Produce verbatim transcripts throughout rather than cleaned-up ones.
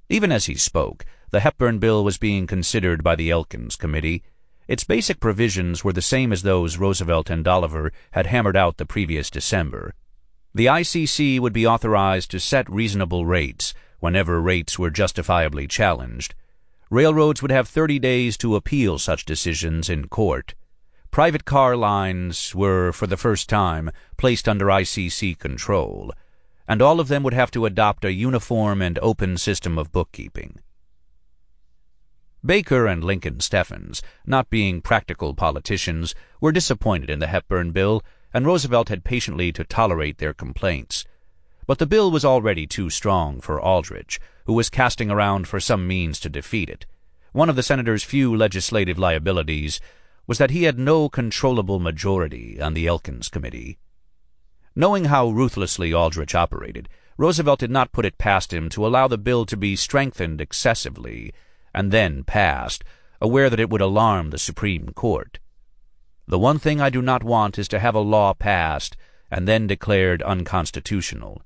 Even as he spoke, the Hepburn Bill was being considered by the Elkins Committee. Its basic provisions were the same as those Roosevelt and Oliver had hammered out the previous December. The I C C would be authorized to set reasonable rates whenever rates were justifiably challenged. Railroads would have thirty days to appeal such decisions in court. Private car lines were, for the first time, placed under I C C control, and all of them would have to adopt a uniform and open system of bookkeeping. Baker and Lincoln Steffens, not being practical politicians, were disappointed in the Hepburn Bill, and Roosevelt had patiently to tolerate their complaints. But the bill was already too strong for Aldrich, who was casting around for some means to defeat it. One of the senator's few legislative liabilities was that he had no controllable majority on the Elkins Committee. Knowing how ruthlessly Aldrich operated, Roosevelt did not put it past him to allow the bill to be strengthened excessively and then passed, aware that it would alarm the Supreme Court. The one thing I do not want is to have a law passed and then declared unconstitutional.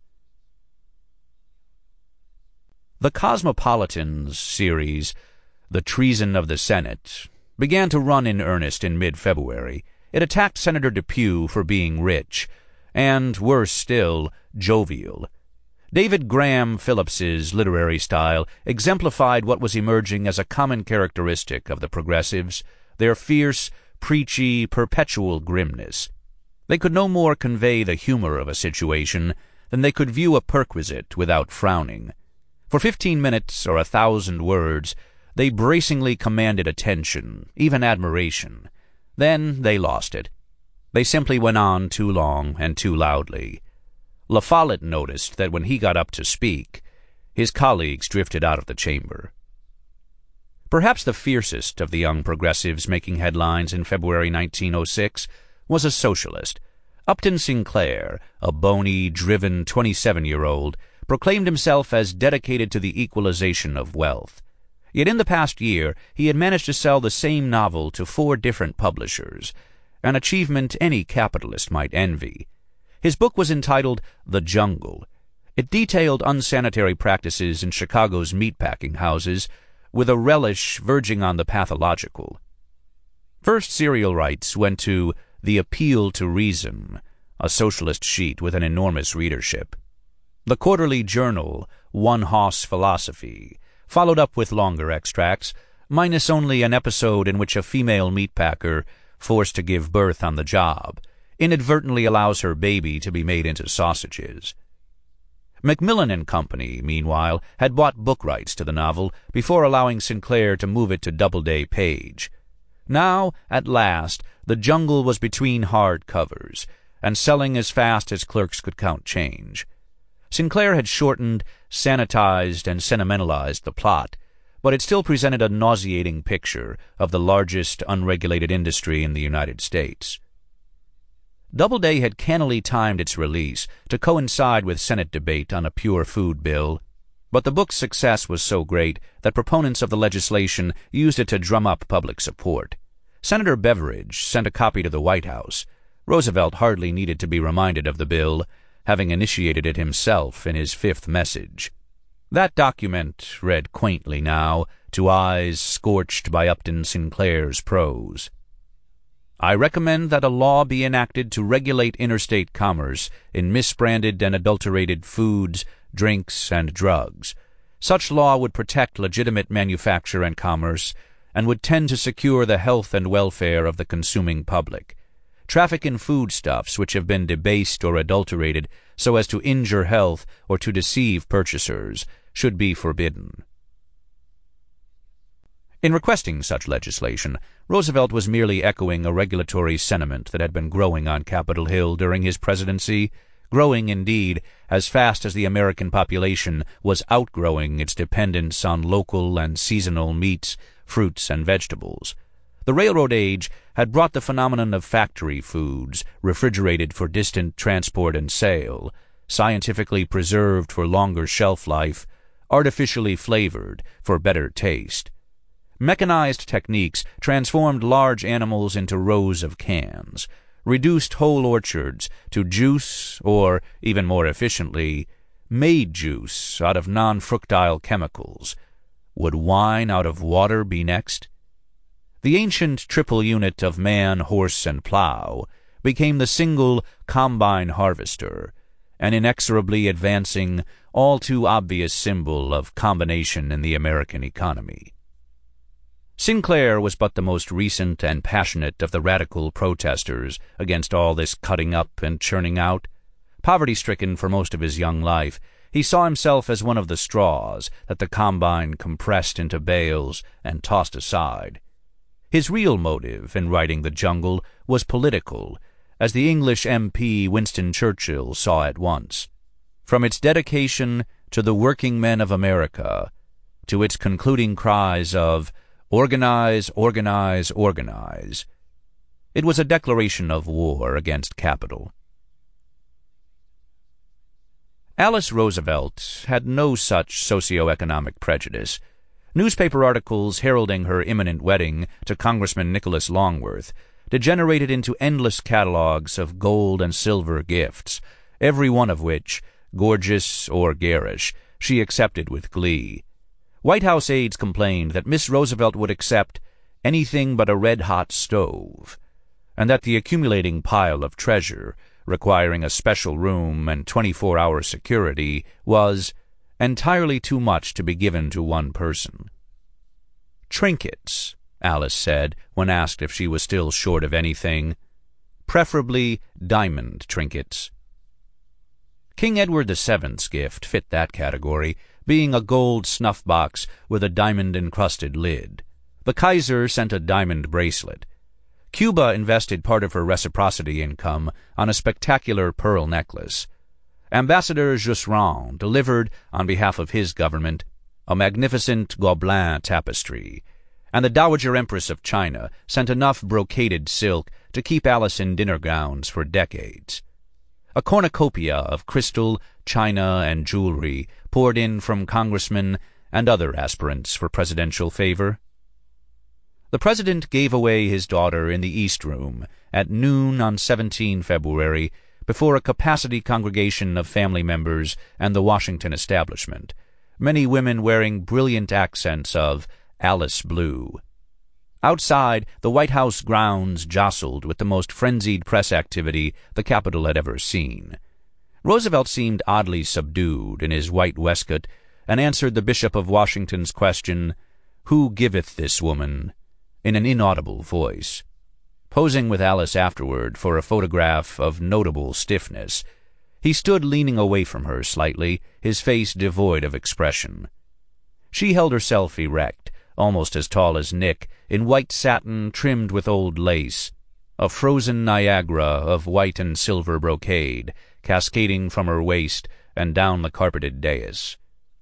The Cosmopolitans series, The Treason of the Senate, began to run in earnest in mid-February. It attacked Senator Depew for being rich, and, worse still, jovial. David Graham Phillips's literary style exemplified what was emerging as a common characteristic of the progressives, their fierce, preachy, perpetual grimness. They could no more convey the humor of a situation than they could view a perquisite without frowning. For fifteen minutes or a thousand words, they bracingly commanded attention, even admiration. Then they lost it. They simply went on too long and too loudly. La Follette noticed that when he got up to speak, his colleagues drifted out of the chamber. Perhaps the fiercest of the young progressives making headlines in February nineteen oh six was a socialist. Upton Sinclair, a bony, driven twenty-seven-year-old, proclaimed himself as dedicated to the equalization of wealth. Yet in the past year he had managed to sell the same novel to four different publishers, an achievement any capitalist might envy. His book was entitled The Jungle. It detailed unsanitary practices in Chicago's meatpacking houses, with a relish verging on the pathological. First serial rights went to The Appeal to Reason, a socialist sheet with an enormous readership. The quarterly journal, One Hoss Philosophy, followed up with longer extracts, minus only an episode in which a female meatpacker, forced to give birth on the job, inadvertently allows her baby to be made into sausages. Macmillan and Company, meanwhile, had bought book rights to the novel before allowing Sinclair to move it to Doubleday Page. Now, at last, The Jungle was between hard covers, and selling as fast as clerks could count change. Sinclair had shortened, sanitized, and sentimentalized the plot, but it still presented a nauseating picture of the largest unregulated industry in the United States. Doubleday had cannily timed its release to coincide with Senate debate on a pure food bill, but the book's success was so great that proponents of the legislation used it to drum up public support. Senator Beveridge sent a copy to the White House. Roosevelt hardly needed to be reminded of the bill, having initiated it himself in his fifth message. That document read quaintly now, to eyes scorched by Upton Sinclair's prose. I recommend that a law be enacted to regulate interstate commerce in misbranded and adulterated foods, drinks, and drugs. Such law would protect legitimate manufacture and commerce and would tend to secure the health and welfare of the consuming public. Traffic in foodstuffs which have been debased or adulterated so as to injure health or to deceive purchasers should be forbidden. In requesting such legislation, Roosevelt was merely echoing a regulatory sentiment that had been growing on Capitol Hill during his presidency, growing, indeed, as fast as the American population was outgrowing its dependence on local and seasonal meats, fruits, and vegetables. The railroad age had brought the phenomenon of factory foods, refrigerated for distant transport and sale, scientifically preserved for longer shelf life, artificially flavored for better taste. Mechanized techniques transformed large animals into rows of cans, reduced whole orchards to juice or, even more efficiently, made juice out of non-fructile chemicals. Would wine out of water be next? The ancient triple unit of man, horse, and plow became the single combine harvester, an inexorably advancing, all too obvious symbol of combination in the American economy. Sinclair was but the most recent and passionate of the radical protesters against all this cutting up and churning out. Poverty-stricken for most of his young life, he saw himself as one of the straws that the combine compressed into bales and tossed aside. His real motive in writing The Jungle was political, as the English M P Winston Churchill saw at once. From its dedication to the working men of America, to its concluding cries of "Organize, organize, organize," it was a declaration of war against capital. Alice Roosevelt had no such socio-economic prejudice. Newspaper articles heralding her imminent wedding to Congressman Nicholas Longworth degenerated into endless catalogues of gold and silver gifts, every one of which, gorgeous or garish, she accepted with glee. White House aides complained that Miss Roosevelt would accept anything but a red-hot stove, and that the accumulating pile of treasure, requiring a special room and twenty-four hour security, was entirely too much to be given to one person. Trinkets, Alice said when asked if she was still short of anything. Preferably diamond trinkets. King Edward the Seventh's gift fit that category, being a gold snuff-box with a diamond-encrusted lid. The Kaiser sent a diamond bracelet. Cuba invested part of her reciprocity income on a spectacular pearl necklace. Ambassador Jusserand delivered, on behalf of his government, a magnificent Gobelin tapestry, and the Dowager Empress of China sent enough brocaded silk to keep Alice in dinner gowns for decades. A cornucopia of crystal, china, and jewelry poured in from congressmen and other aspirants for presidential favor. The president gave away his daughter in the East Room at noon on the seventeenth of February before a capacity congregation of family members and the Washington establishment, many women wearing brilliant accents of Alice blue. Outside, the White House grounds jostled with the most frenzied press activity the Capitol had ever seen. Roosevelt seemed oddly subdued in his white waistcoat and answered the Bishop of Washington's question, "Who giveth this woman?" in an inaudible voice. Posing with Alice afterward for a photograph of notable stiffness, he stood leaning away from her slightly, his face devoid of expression. She held herself erect, almost as tall as Nick, in white satin trimmed with old lace, a frozen Niagara of white and silver brocade, cascading from her waist and down the carpeted dais.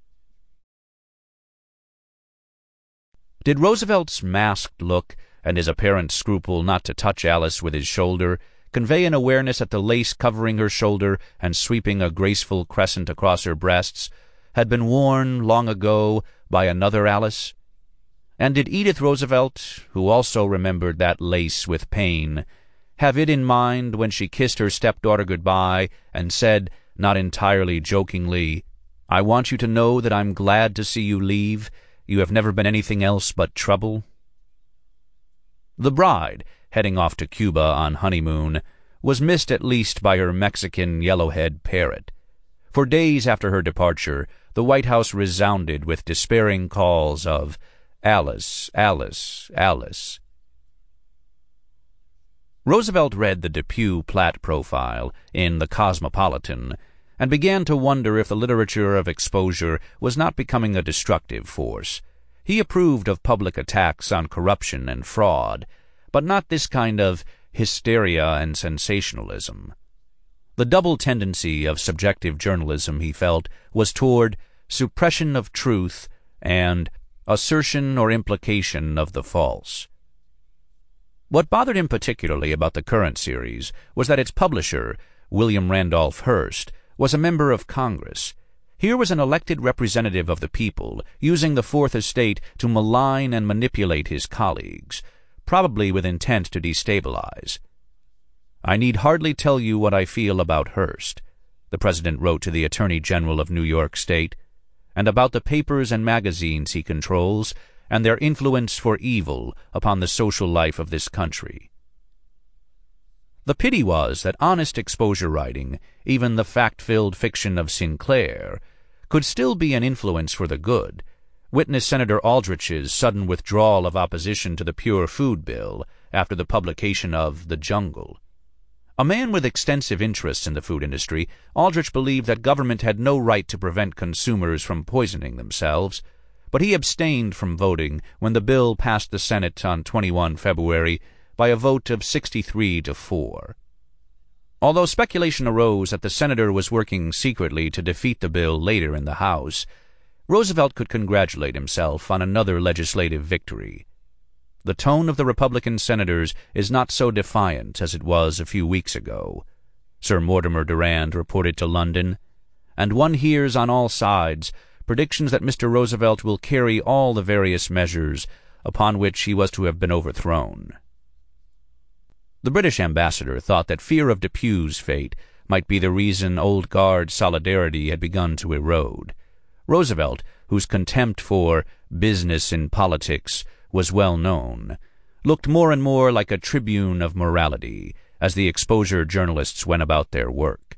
Did Roosevelt's masked look and his apparent scruple not to touch Alice with his shoulder convey an awareness that the lace covering her shoulder and sweeping a graceful crescent across her breasts had been worn long ago by another Alice? And did Edith Roosevelt, who also remembered that lace with pain, have it in mind when she kissed her stepdaughter goodbye and said, not entirely jokingly, "I want you to know that I'm glad to see you leave. You have never been anything else but trouble"? The bride, heading off to Cuba on honeymoon, was missed at least by her Mexican yellowhead parrot. For days after her departure, the White House resounded with despairing calls of "Alice, Alice, Alice." Roosevelt read the Depew Platt profile in The Cosmopolitan and began to wonder if the literature of exposure was not becoming a destructive force. He approved of public attacks on corruption and fraud, but not this kind of hysteria and sensationalism. The double tendency of subjective journalism, he felt, was toward suppression of truth and assertion or implication of the false. What bothered him particularly about the current series was that its publisher, William Randolph Hearst, was a member of Congress. Here was an elected representative of the people using the Fourth Estate to malign and manipulate his colleagues, probably with intent to destabilize. "I need hardly tell you what I feel about Hearst," the President wrote to the Attorney General of New York State, and about the papers and magazines he controls and their influence for evil upon the social life of this country. The pity was that honest exposure writing, even the fact-filled fiction of Sinclair, could still be an influence for the good. Witness Senator Aldrich's sudden withdrawal of opposition to the Pure Food Bill after the publication of The Jungle. A man with extensive interests in the food industry, Aldrich believed that government had no right to prevent consumers from poisoning themselves, but he abstained from voting when the bill passed the Senate on the twenty-first of February by a vote of sixty-three to four. Although speculation arose that the senator was working secretly to defeat the bill later in the House, Roosevelt could congratulate himself on another legislative victory. The tone of the Republican senators is not so defiant as it was a few weeks ago, Sir Mortimer Durand reported to London, and one hears on all sides predictions that Mister Roosevelt will carry all the various measures upon which he was to have been overthrown. The British ambassador thought that fear of Depew's fate might be the reason old guard solidarity had begun to erode. Roosevelt, whose contempt for business in politics was well known, looked more and more like a tribune of morality as the exposure journalists went about their work.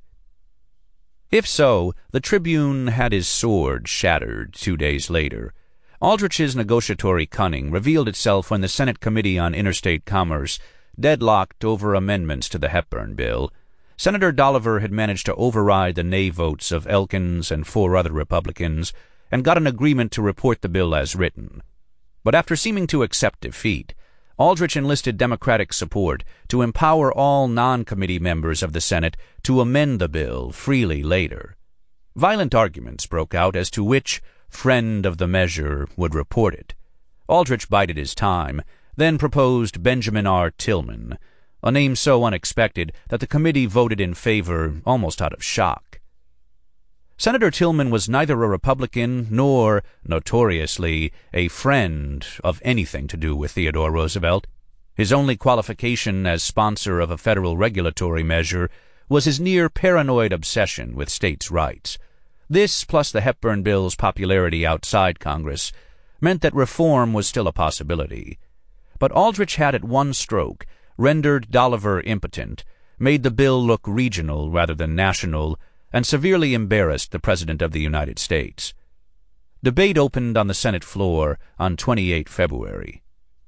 If so, the Tribune had his sword shattered two days later. Aldrich's negotiatory cunning revealed itself when the Senate Committee on Interstate Commerce deadlocked over amendments to the Hepburn Bill. Senator Dolliver had managed to override the nay votes of Elkins and four other Republicans and got an agreement to report the bill as written. But after seeming to accept defeat, Aldrich enlisted Democratic support to empower all non-committee members of the Senate to amend the bill freely later. Violent arguments broke out as to which friend of the measure would report it. Aldrich bided his time, then proposed Benjamin R. Tillman, a name so unexpected that the committee voted in favor almost out of shock. Senator Tillman was neither a Republican nor, notoriously, a friend of anything to do with Theodore Roosevelt. His only qualification as sponsor of a federal regulatory measure was his near-paranoid obsession with states' rights. This, plus the Hepburn Bill's popularity outside Congress, meant that reform was still a possibility. But Aldrich had at one stroke rendered Dolliver impotent, made the bill look regional rather than national, and severely embarrassed the President of the United States. Debate opened on the Senate floor on the twenty-eighth of February.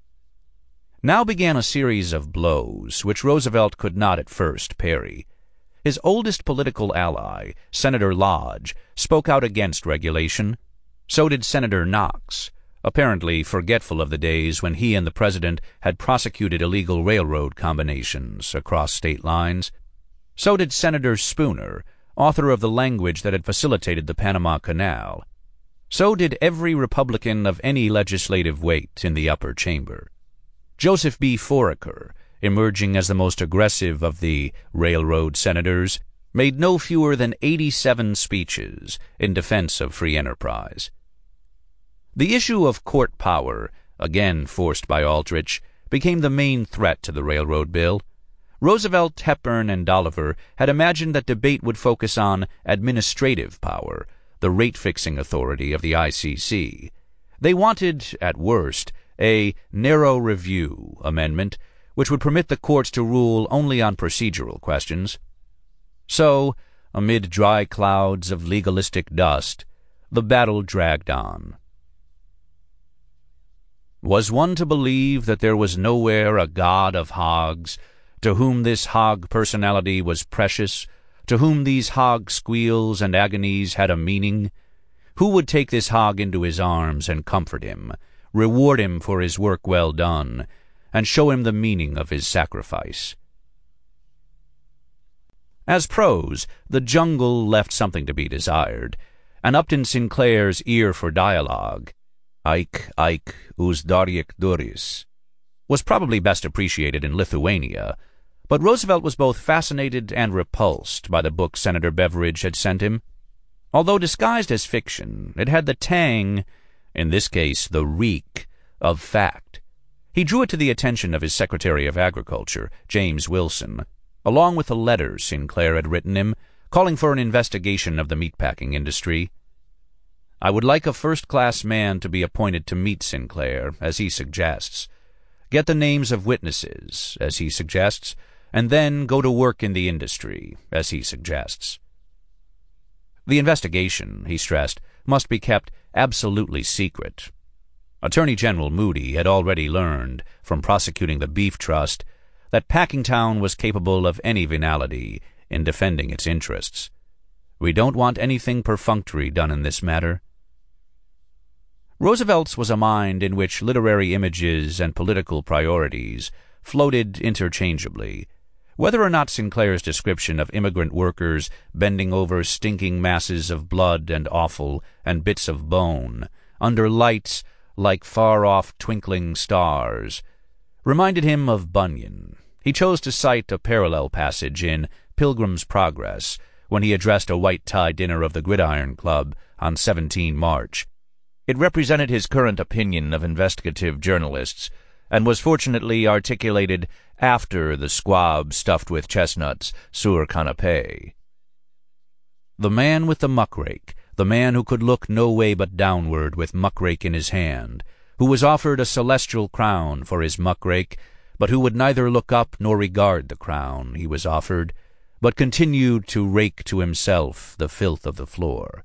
Now began a series of blows which Roosevelt could not at first parry. His oldest political ally, Senator Lodge, spoke out against regulation. So did Senator Knox, apparently forgetful of the days when he and the President had prosecuted illegal railroad combinations across state lines. So did Senator Spooner, author of the language that had facilitated the Panama Canal. So did every Republican of any legislative weight in the upper chamber. Joseph B. Foraker, emerging as the most aggressive of the railroad senators, made no fewer than eighty-seven speeches in defense of free enterprise. The issue of court power, again forced by Aldrich, became the main threat to the railroad bill. Roosevelt, Hepburn, and Dolliver had imagined that debate would focus on administrative power, the rate-fixing authority of the I C C. They wanted, at worst, a narrow review amendment which would permit the courts to rule only on procedural questions. So, amid dry clouds of legalistic dust, the battle dragged on. Was one to believe that there was nowhere a god of hogs, to whom this hog personality was precious, to whom these hog squeals and agonies had a meaning? Who would take this hog into his arms and comfort him, reward him for his work well done, and show him the meaning of his sacrifice? As prose, The Jungle left something to be desired, and Upton Sinclair's ear for dialogue, Aik, aik, us Dariek Duris, was probably best appreciated in Lithuania, but Roosevelt was both fascinated and repulsed by the book Senator Beveridge had sent him. Although disguised as fiction, it had the tang, in this case the reek, of fact. He drew it to the attention of his Secretary of Agriculture, James Wilson, along with the letters Sinclair had written him, calling for an investigation of the meatpacking industry. I would like a first-class man to be appointed to meet Sinclair, as he suggests, get the names of witnesses, as he suggests, and then go to work in the industry, as he suggests. The investigation, he stressed, must be kept absolutely secret. Attorney General Moody had already learned, from prosecuting the Beef Trust, that Packingtown was capable of any venality in defending its interests. We don't want anything perfunctory done in this matter. Roosevelt's was a mind in which literary images and political priorities floated interchangeably. Whether or not Sinclair's description of immigrant workers bending over stinking masses of blood and offal and bits of bone, under lights like far-off twinkling stars, reminded him of Bunyan, he chose to cite a parallel passage in Pilgrim's Progress when he addressed a white-tie dinner of the Gridiron Club on seventeenth March. It represented his current opinion of investigative journalists, and was fortunately articulated after the squab stuffed with chestnuts sur canapé. The man with the muckrake, the man who could look no way but downward with muckrake in his hand, who was offered a celestial crown for his muckrake, but who would neither look up nor regard the crown he was offered, but continued to rake to himself the filth of the floor.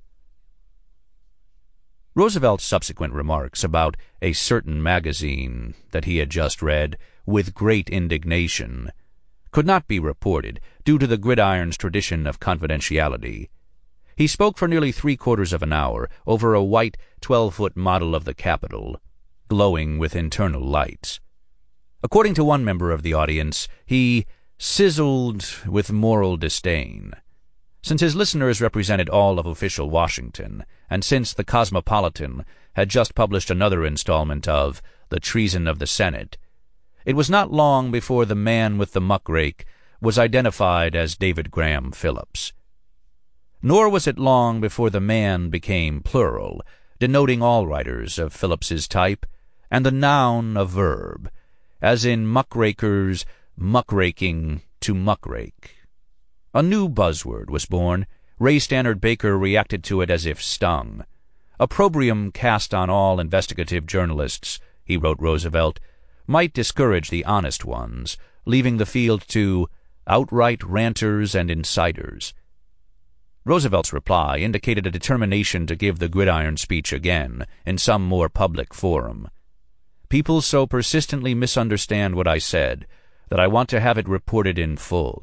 Roosevelt's subsequent remarks about a certain magazine that he had just read, with great indignation, could not be reported due to the Gridiron's tradition of confidentiality. He spoke for nearly three-quarters of an hour over a white twelve-foot model of the Capitol, glowing with internal lights. According to one member of the audience, he sizzled with moral disdain. Since his listeners represented all of official Washington, and since the Cosmopolitan had just published another installment of The Treason of the Senate, it was not long before the man with the muckrake was identified as David Graham Phillips. Nor was it long before the man became plural, denoting all writers of Phillips's type, and the noun a verb, as in muckrakers muckraking to muckrake. A new buzzword was born. Ray Stannard Baker reacted to it as if stung. Opprobrium cast on all investigative journalists, he wrote Roosevelt, might discourage the honest ones, leaving the field to outright ranters and insiders. Roosevelt's reply indicated a determination to give the gridiron speech again, in some more public forum. People so persistently misunderstand what I said that I want to have it reported in full.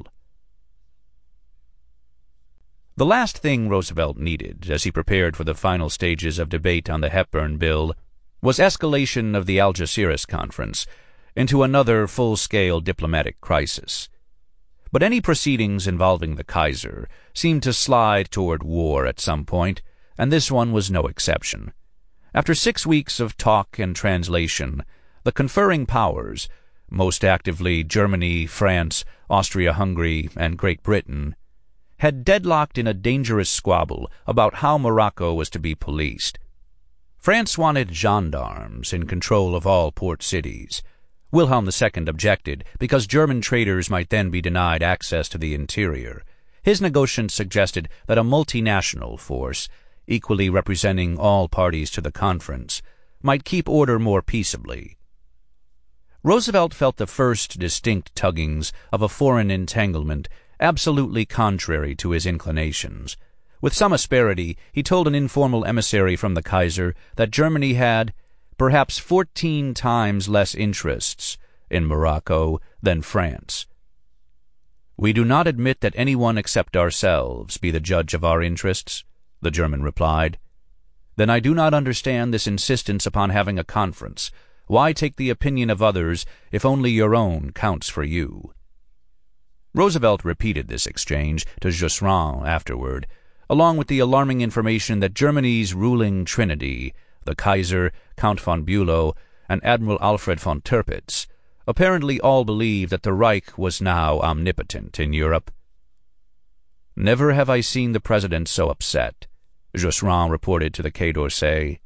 The last thing Roosevelt needed, as he prepared for the final stages of debate on the Hepburn Bill, was escalation of the Algeciras Conference into another full-scale diplomatic crisis. But any proceedings involving the Kaiser seemed to slide toward war at some point, and this one was no exception. After six weeks of talk and translation, the conferring powers, most actively Germany, France, Austria-Hungary, and Great Britain, had deadlocked in a dangerous squabble about how Morocco was to be policed. France wanted gendarmes in control of all port cities. Wilhelm the Second objected because German traders might then be denied access to the interior. His negotiants suggested that a multinational force, equally representing all parties to the conference, might keep order more peaceably. Roosevelt felt the first distinct tuggings of a foreign entanglement absolutely contrary to his inclinations. With some asperity, he told an informal emissary from the Kaiser that Germany had perhaps fourteen times less interests in Morocco than France. "We do not admit that anyone except ourselves be the judge of our interests," the German replied. "Then I do not understand this insistence upon having a conference. Why take the opinion of others if only your own counts for you?" Roosevelt repeated this exchange to Josserand afterward, along with the alarming information that Germany's ruling trinity, the Kaiser, Count von Bülow, and Admiral Alfred von Tirpitz, apparently all believed that the Reich was now omnipotent in Europe. "Never have I seen the president so upset," Josserand reported to the Quai d'Orsay.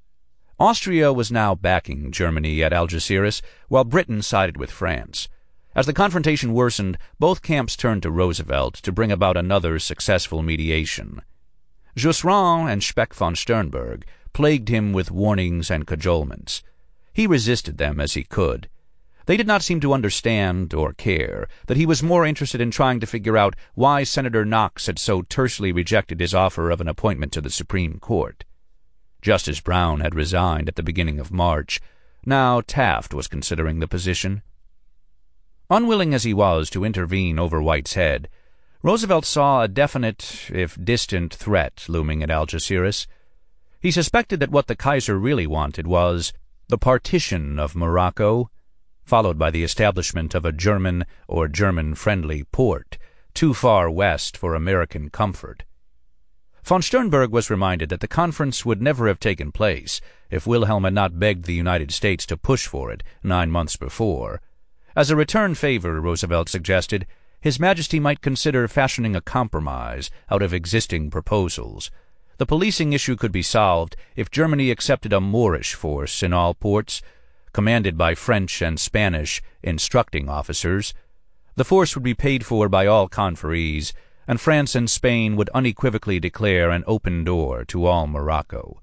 Austria was now backing Germany at Algeciras, while Britain sided with France, As the confrontation worsened, both camps turned to Roosevelt to bring about another successful mediation. Jusserand and Speck von Sternberg plagued him with warnings and cajolements. He resisted them as he could. They did not seem to understand or care that he was more interested in trying to figure out why Senator Knox had so tersely rejected his offer of an appointment to the Supreme Court. Justice Brown had resigned at the beginning of March. Now Taft was considering the position. Unwilling as he was to intervene over White's head, Roosevelt saw a definite, if distant, threat looming at Algeciras. He suspected that what the Kaiser really wanted was the partition of Morocco, followed by the establishment of a German or German-friendly port, too far west for American comfort. Von Sternberg was reminded that the conference would never have taken place if Wilhelm had not begged the United States to push for it nine months before. As a return favor, Roosevelt suggested, His Majesty might consider fashioning a compromise out of existing proposals. The policing issue could be solved if Germany accepted a Moorish force in all ports, commanded by French and Spanish instructing officers. The force would be paid for by all conferees, and France and Spain would unequivocally declare an open door to all Morocco.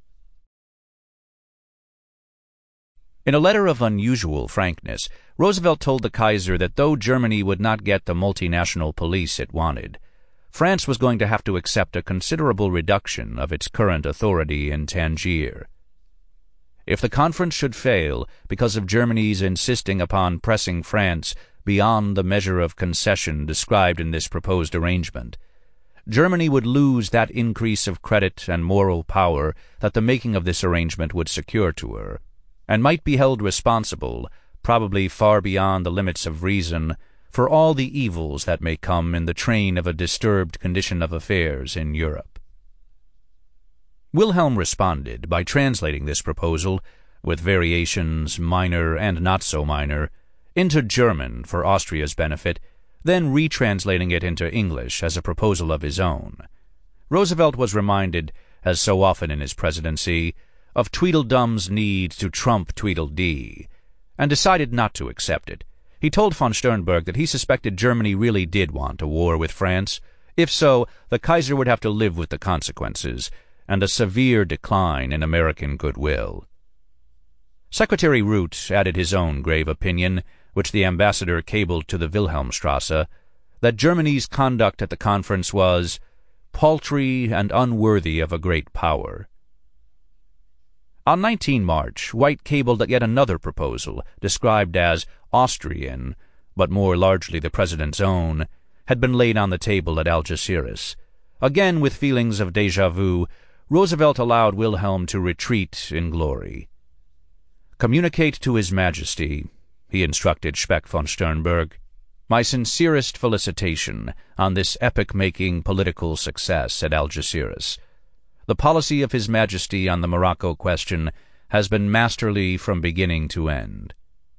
In a letter of unusual frankness, Roosevelt told the Kaiser that though Germany would not get the multinational police it wanted, France was going to have to accept a considerable reduction of its current authority in Tangier. If the conference should fail because of Germany's insisting upon pressing France beyond the measure of concession described in this proposed arrangement, Germany would lose that increase of credit and moral power that the making of this arrangement would secure to her, and might be held responsible, probably far beyond the limits of reason, for all the evils that may come in the train of a disturbed condition of affairs in Europe. Wilhelm responded by translating this proposal, with variations minor and not so minor, into German for Austria's benefit, then retranslating it into English as a proposal of his own. Roosevelt was reminded, as so often in his presidency, of Tweedledum's need to trump Tweedledee, and decided not to accept it. He told von Sternberg that he suspected Germany really did want a war with France. If so, the Kaiser would have to live with the consequences, and a severe decline in American goodwill. Secretary Root added his own grave opinion, which the ambassador cabled to the Wilhelmstrasse, that Germany's conduct at the conference was paltry and unworthy of a great power. On the nineteenth of March, White cabled that yet another proposal, described as Austrian, but more largely the President's own, had been laid on the table at Algeciras. Again, with feelings of déjà vu, Roosevelt allowed Wilhelm to retreat in glory. "Communicate to His Majesty," he instructed Speck von Sternberg, "my sincerest felicitation on this epoch-making political success at Algeciras. The policy of His Majesty on the Morocco question has been masterly from beginning to end."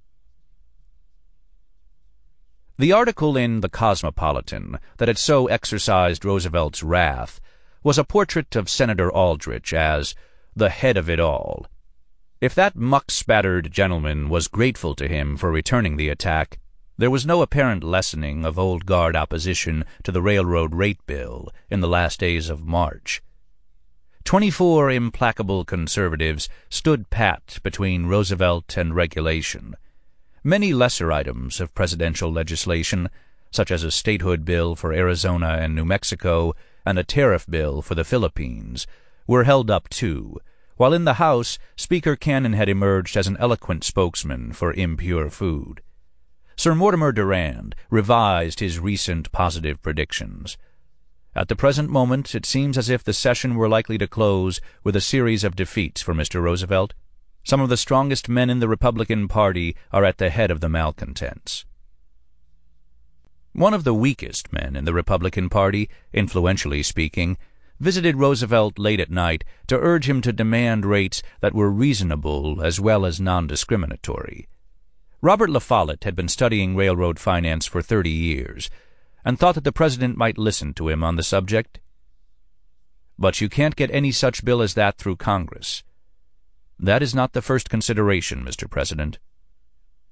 The article in The Cosmopolitan that had so exercised Roosevelt's wrath was a portrait of Senator Aldrich as the head of it all. If that muck-spattered gentleman was grateful to him for returning the attack, there was no apparent lessening of old guard opposition to the railroad rate bill in the last days of March. Twenty-four implacable conservatives stood pat between Roosevelt and regulation. Many lesser items of presidential legislation, such as a statehood bill for Arizona and New Mexico and a tariff bill for the Philippines, were held up too, while in the House Speaker Cannon had emerged as an eloquent spokesman for impure food. Sir Mortimer Durand revised his recent positive predictions. At the present moment, it seems as if the session were likely to close with a series of defeats for Mister Roosevelt. Some of the strongest men in the Republican Party are at the head of the malcontents. One of the weakest men in the Republican Party, influentially speaking, visited Roosevelt late at night to urge him to demand rates that were reasonable as well as non-discriminatory. Robert La Follette had been studying railroad finance for thirty years, and thought that the President might listen to him on the subject. "But you can't get any such bill as that through Congress." "That is not the first consideration, Mister President."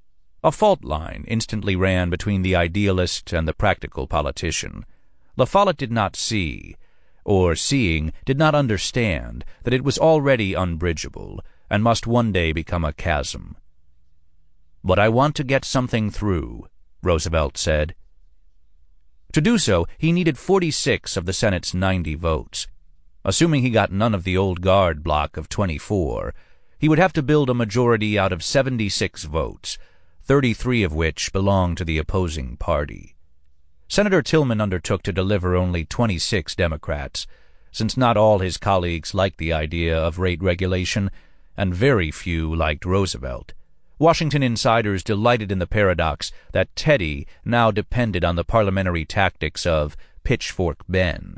A fault line instantly ran between the idealist and the practical politician. La Follette did not see, or seeing, did not understand, that it was already unbridgeable, and must one day become a chasm. "But I want to get something through," Roosevelt said. To do so, he needed forty-six of the Senate's ninety votes. Assuming he got none of the old guard block of twenty-four, he would have to build a majority out of seventy-six votes, thirty-three of which belonged to the opposing party. Senator Tillman undertook to deliver only twenty-six Democrats, since not all his colleagues liked the idea of rate regulation, and very few liked Roosevelt. Washington insiders delighted in the paradox that Teddy now depended on the parliamentary tactics of Pitchfork Ben.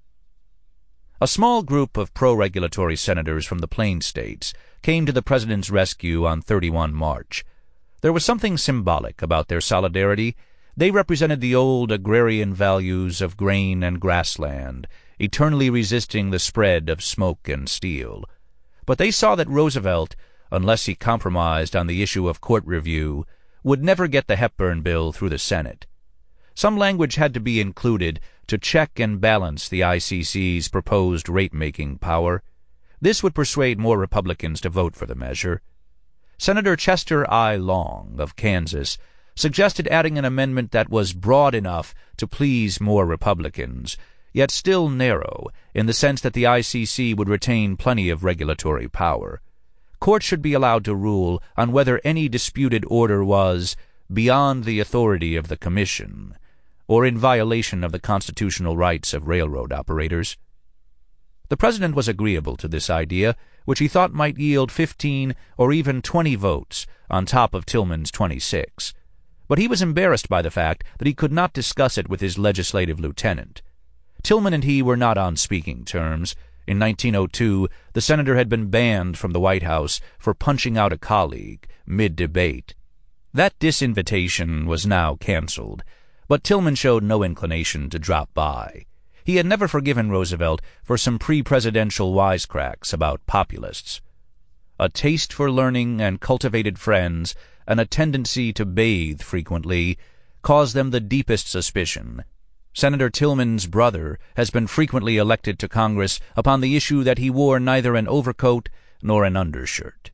A small group of pro-regulatory senators from the Plain States came to the president's rescue on thirty-first March. There was something symbolic about their solidarity. They represented the old agrarian values of grain and grassland, eternally resisting the spread of smoke and steel. But they saw that Roosevelt, unless he compromised on the issue of court review, would never get the Hepburn Bill through the Senate. Some language had to be included to check and balance the I C C's proposed rate-making power. This would persuade more Republicans to vote for the measure. Senator Chester I. Long of Kansas suggested adding an amendment that was broad enough to please more Republicans, yet still narrow in the sense that the I C C would retain plenty of regulatory power. Courts should be allowed to rule on whether any disputed order was beyond the authority of the Commission, or in violation of the constitutional rights of railroad operators. The President was agreeable to this idea, which he thought might yield fifteen or even twenty votes on top of Tillman's twenty-six. But he was embarrassed by the fact that he could not discuss it with his legislative lieutenant. Tillman and he were not on speaking terms. In nineteen oh two, the senator had been banned from the White House for punching out a colleague mid-debate. That disinvitation was now canceled, but Tillman showed no inclination to drop by. He had never forgiven Roosevelt for some pre-presidential wisecracks about populists. A taste for learning and cultivated friends, and a tendency to bathe frequently, caused them the deepest suspicion. Senator Tillman's brother has been frequently elected to Congress upon the issue that he wore neither an overcoat nor an undershirt.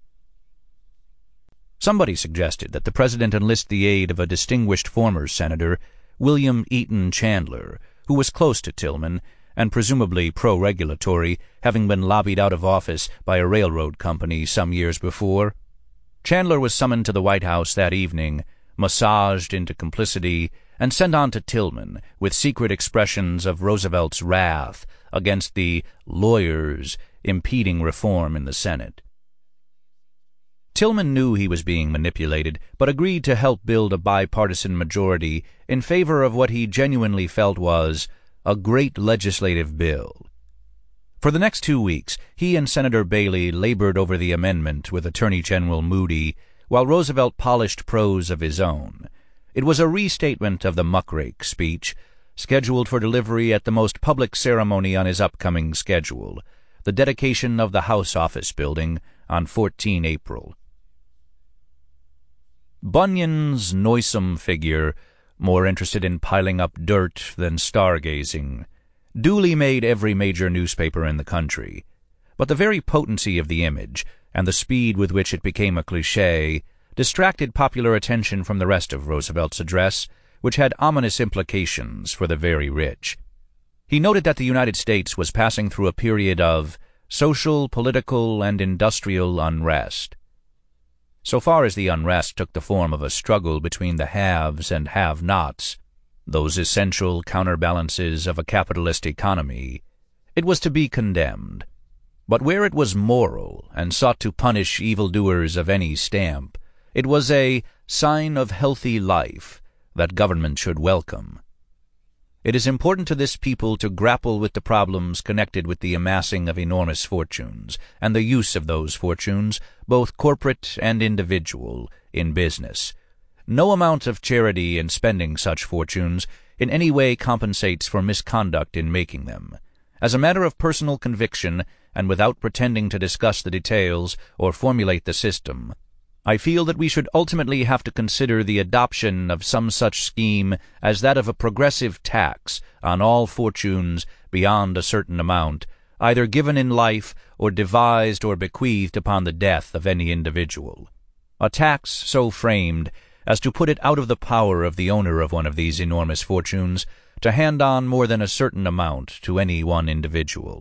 Somebody suggested that the President enlist the aid of a distinguished former senator, William Eaton Chandler, who was close to Tillman and presumably pro-regulatory, having been lobbied out of office by a railroad company some years before. Chandler was summoned to the White House that evening, massaged into complicity, and sent on to Tillman with secret expressions of Roosevelt's wrath against the lawyers impeding reform in the Senate. Tillman knew he was being manipulated, but agreed to help build a bipartisan majority in favor of what he genuinely felt was a great legislative bill. For the next two weeks, he and Senator Bailey labored over the amendment with Attorney General Moody, while Roosevelt polished prose of his own. It was a restatement of the muckrake speech, scheduled for delivery at the most public ceremony on his upcoming schedule, the dedication of the House Office Building on the fourteenth of April. Bunyan's noisome figure, more interested in piling up dirt than stargazing, duly made every major newspaper in the country. But the very potency of the image, and the speed with which it became a cliché, distracted popular attention from the rest of Roosevelt's address, which had ominous implications for the very rich. He noted that the United States was passing through a period of social, political, and industrial unrest. So far as the unrest took the form of a struggle between the haves and have-nots, those essential counterbalances of a capitalist economy, it was to be condemned. But where it was moral and sought to punish evildoers of any stamp, it was a sign of healthy life that government should welcome. It is important to this people to grapple with the problems connected with the amassing of enormous fortunes and the use of those fortunes, both corporate and individual, in business. No amount of charity in spending such fortunes in any way compensates for misconduct in making them. As a matter of personal conviction, and without pretending to discuss the details or formulate the system, I feel that we should ultimately have to consider the adoption of some such scheme as that of a progressive tax on all fortunes beyond a certain amount, either given in life or devised or bequeathed upon the death of any individual. A tax so framed as to put it out of the power of the owner of one of these enormous fortunes to hand on more than a certain amount to any one individual.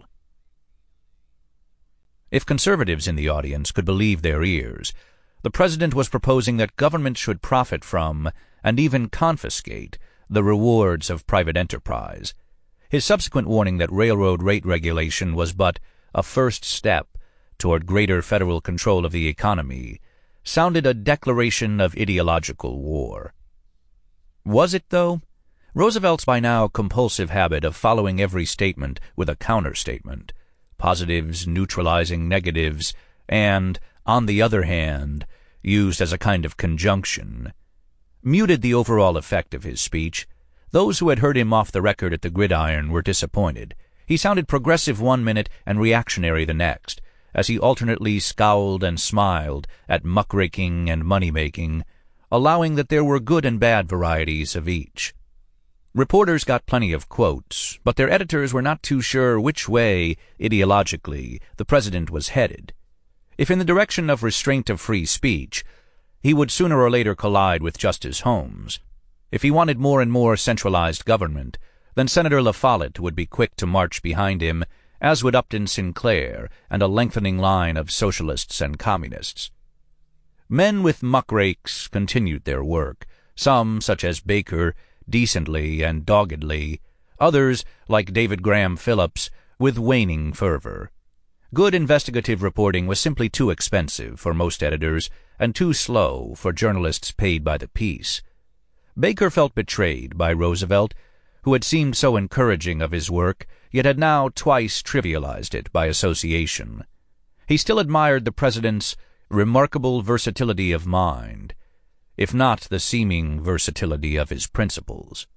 If conservatives in the audience could believe their ears, the President was proposing that government should profit from, and even confiscate, the rewards of private enterprise. His subsequent warning that railroad rate regulation was but a first step toward greater federal control of the economy sounded a declaration of ideological war. Was it, though? Roosevelt's by now compulsive habit of following every statement with a counterstatement, positives neutralizing negatives, and, on the other hand, used as a kind of conjunction, muted the overall effect of his speech. Those who had heard him off the record at the Gridiron were disappointed. He sounded progressive one minute and reactionary the next, as he alternately scowled and smiled at muckraking and money-making, allowing that there were good and bad varieties of each. Reporters got plenty of quotes, but their editors were not too sure which way, ideologically, the President was headed. If in the direction of restraint of free speech, he would sooner or later collide with Justice Holmes. If he wanted more and more centralized government, then Senator La Follette would be quick to march behind him, as would Upton Sinclair and a lengthening line of socialists and communists. Men with muckrakes continued their work, some, such as Baker, decently and doggedly, others, like David Graham Phillips, with waning fervor. Good investigative reporting was simply too expensive for most editors and too slow for journalists paid by the piece. Baker felt betrayed by Roosevelt, who had seemed so encouraging of his work, yet had now twice trivialized it by association. He still admired the President's remarkable versatility of mind, if not the seeming versatility of his principles.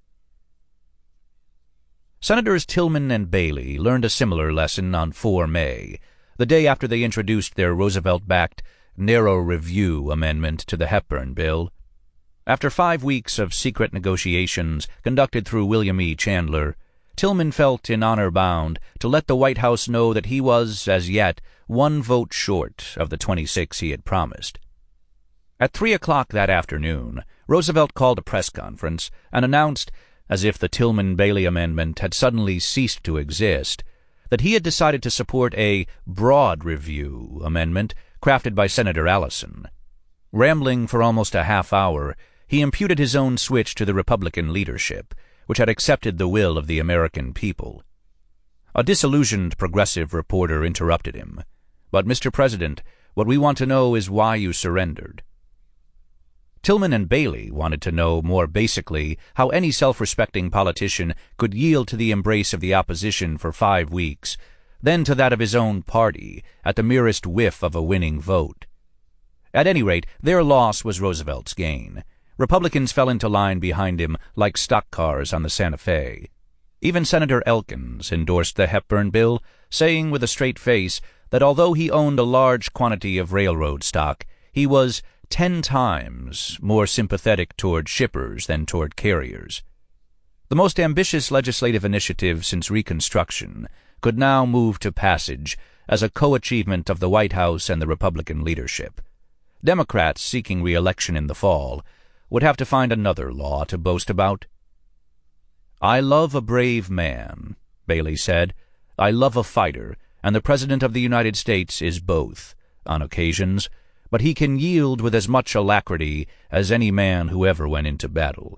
Senators Tillman and Bailey learned a similar lesson on the fourth of May, the day after they introduced their Roosevelt-backed narrow review amendment to the Hepburn Bill. After five weeks of secret negotiations conducted through William E. Chandler, Tillman felt in honor bound to let the White House know that he was, as yet, one vote short of the twenty-six he had promised. At three o'clock that afternoon, Roosevelt called a press conference and announced, as if the Tillman-Bailey amendment had suddenly ceased to exist, that he had decided to support a broad review amendment crafted by Senator Allison. Rambling for almost a half hour, he imputed his own switch to the Republican leadership, which had accepted the will of the American people. A disillusioned progressive reporter interrupted him. "But, Mister President, what we want to know is why you surrendered." Tillman and Bailey wanted to know more basically how any self-respecting politician could yield to the embrace of the opposition for five weeks, then to that of his own party at the merest whiff of a winning vote. At any rate, their loss was Roosevelt's gain. Republicans fell into line behind him like stock cars on the Santa Fe. Even Senator Elkins endorsed the Hepburn Bill, saying with a straight face that although he owned a large quantity of railroad stock, he was ten times more sympathetic toward shippers than toward carriers. The most ambitious legislative initiative since Reconstruction could now move to passage as a co-achievement of the White House and the Republican leadership. Democrats seeking re-election in the fall would have to find another law to boast about. "I love a brave man," Bailey said. "I love a fighter, and the President of the United States is both, on occasions, but he can yield with as much alacrity as any man who ever went into battle."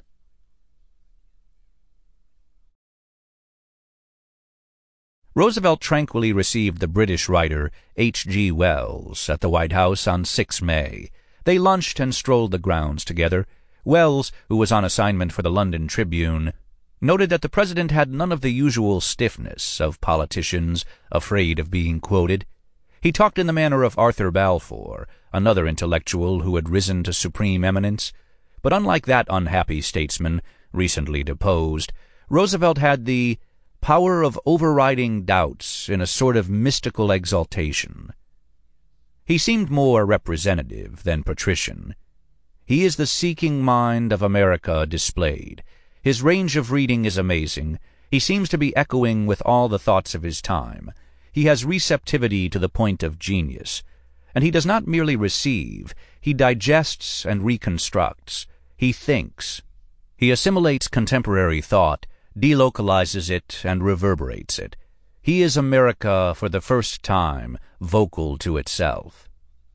Roosevelt tranquilly received the British writer H G Wells at the White House on the sixth of May. They lunched and strolled the grounds together. Wells, who was on assignment for the London Tribune, noted that the President had none of the usual stiffness of politicians afraid of being quoted. He talked in the manner of Arthur Balfour, another intellectual who had risen to supreme eminence, but unlike that unhappy statesman, recently deposed, Roosevelt had the power of overriding doubts in a sort of mystical exaltation. He seemed more representative than patrician. He is the seeking mind of America displayed. His range of reading is amazing. He seems to be echoing with all the thoughts of his time. He has receptivity to the point of genius. And he does not merely receive, he digests and reconstructs. He thinks. He assimilates contemporary thought, delocalizes it, and reverberates it. He is America for the first time, vocal to itself.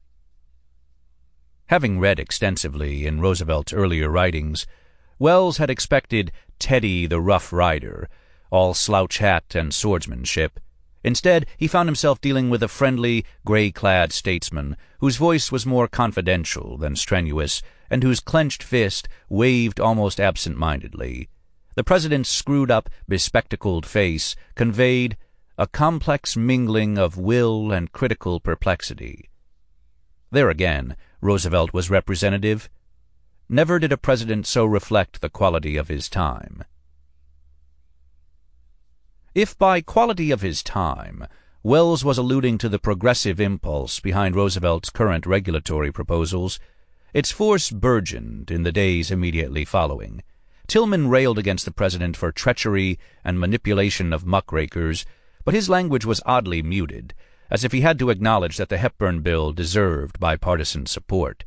Having read extensively in Roosevelt's earlier writings, Wells had expected Teddy the Rough Rider, all slouch hat and swordsmanship. Instead, he found himself dealing with a friendly, gray-clad statesman whose voice was more confidential than strenuous, and whose clenched fist waved almost absent-mindedly. The president's screwed-up, bespectacled face conveyed a complex mingling of will and critical perplexity. There again, Roosevelt was representative. Never did a president so reflect the quality of his time. If by quality of his time, Wells was alluding to the progressive impulse behind Roosevelt's current regulatory proposals, its force burgeoned in the days immediately following. Tillman railed against the president for treachery and manipulation of muckrakers, but his language was oddly muted, as if he had to acknowledge that the Hepburn Bill deserved bipartisan support.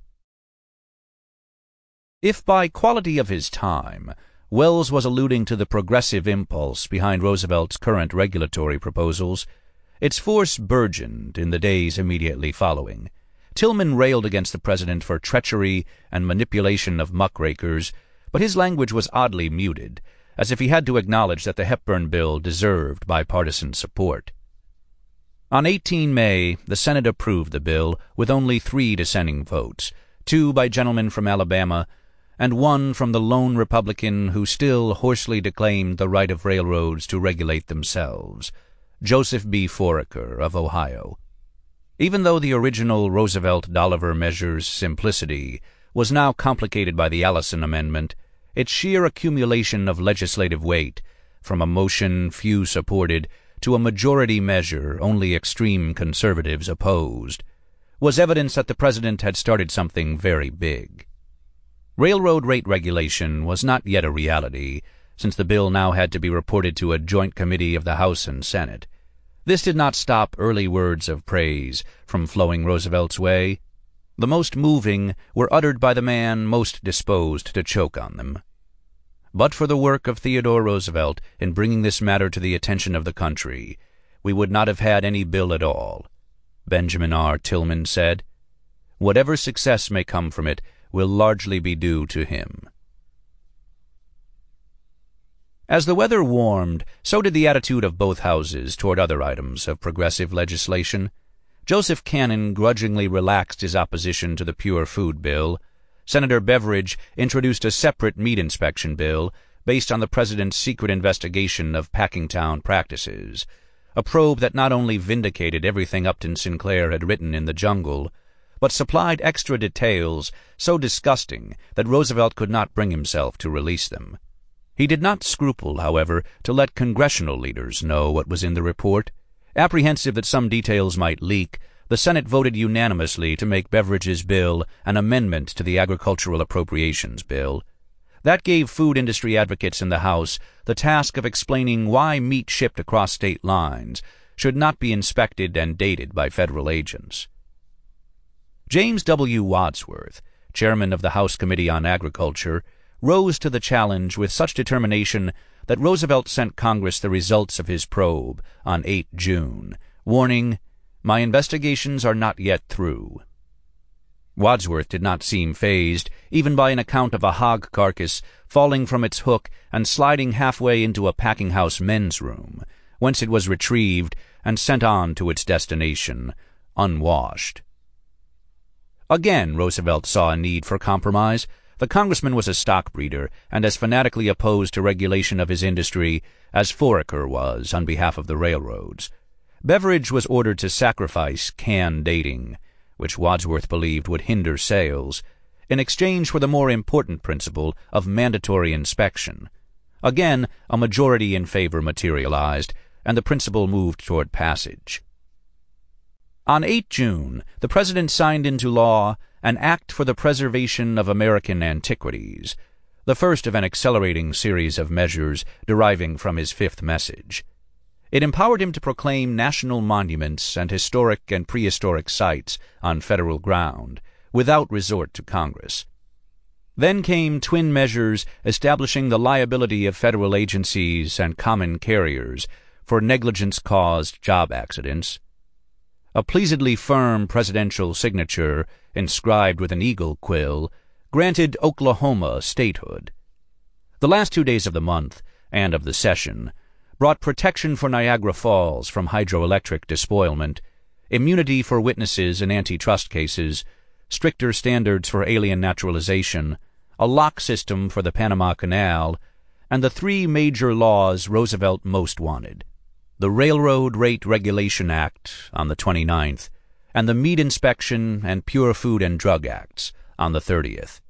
If by quality of his time, Wells was alluding to the progressive impulse behind Roosevelt's current regulatory proposals, its force burgeoned in the days immediately following. Tillman railed against the president for treachery and manipulation of muckrakers, but his language was oddly muted, as if he had to acknowledge that the Hepburn Bill deserved bipartisan support. On the eighteenth of May, the Senate approved the bill with only three dissenting votes, two by gentlemen from Alabama, and one from the lone Republican who still hoarsely declaimed the right of railroads to regulate themselves, Joseph B. Foraker of Ohio. Even though the original Roosevelt-Dolliver measure's simplicity was now complicated by the Allison Amendment, its sheer accumulation of legislative weight, from a motion few supported to a majority measure only extreme conservatives opposed, was evidence that the president had started something very big. Railroad rate regulation was not yet a reality, since the bill now had to be reported to a joint committee of the House and Senate. This did not stop early words of praise from flowing Roosevelt's way. The most moving were uttered by the man most disposed to choke on them. But for the work of Theodore Roosevelt in bringing this matter to the attention of the country, we would not have had any bill at all, Benjamin R. Tillman said. Whatever success may come from it will largely be due to him. As the weather warmed, so did the attitude of both houses toward other items of progressive legislation. Joseph Cannon grudgingly relaxed his opposition to the Pure Food Bill. Senator Beveridge introduced a separate meat inspection bill based on the president's secret investigation of Packingtown practices, a probe that not only vindicated everything Upton Sinclair had written in The Jungle, but supplied extra details so disgusting that Roosevelt could not bring himself to release them. He did not scruple, however, to let congressional leaders know what was in the report. Apprehensive that some details might leak, the Senate voted unanimously to make Beveridge's bill an amendment to the Agricultural Appropriations Bill. That gave food industry advocates in the House the task of explaining why meat shipped across state lines should not be inspected and dated by federal agents. James W. Wadsworth, chairman of the House Committee on Agriculture, rose to the challenge with such determination that Roosevelt sent Congress the results of his probe on the eighth of June, warning, "My investigations are not yet through." Wadsworth did not seem fazed, even by an account of a hog carcass falling from its hook and sliding halfway into a packing-house men's room, whence it was retrieved and sent on to its destination, unwashed. Again, Roosevelt saw a need for compromise. The congressman was a stock breeder and as fanatically opposed to regulation of his industry as Foraker was on behalf of the railroads. Beveridge was ordered to sacrifice can dating, which Wadsworth believed would hinder sales, in exchange for the more important principle of mandatory inspection. Again, a majority in favor materialized, and the principle moved toward passage. On the eighth of June, the President signed into law an Act for the Preservation of American Antiquities, the first of an accelerating series of measures deriving from his fifth message. It empowered him to proclaim national monuments and historic and prehistoric sites on federal ground, without resort to Congress. Then came twin measures establishing the liability of federal agencies and common carriers for negligence-caused job accidents. A pleasedly firm presidential signature, inscribed with an eagle quill, granted Oklahoma statehood. The last two days of the month, and of the session, brought protection for Niagara Falls from hydroelectric despoilment, immunity for witnesses in antitrust cases, stricter standards for alien naturalization, a lock system for the Panama Canal, and the three major laws Roosevelt most wanted: the Railroad Rate Regulation Act on the twenty-ninth, and the Meat Inspection and Pure Food and Drug Acts on the thirtieth.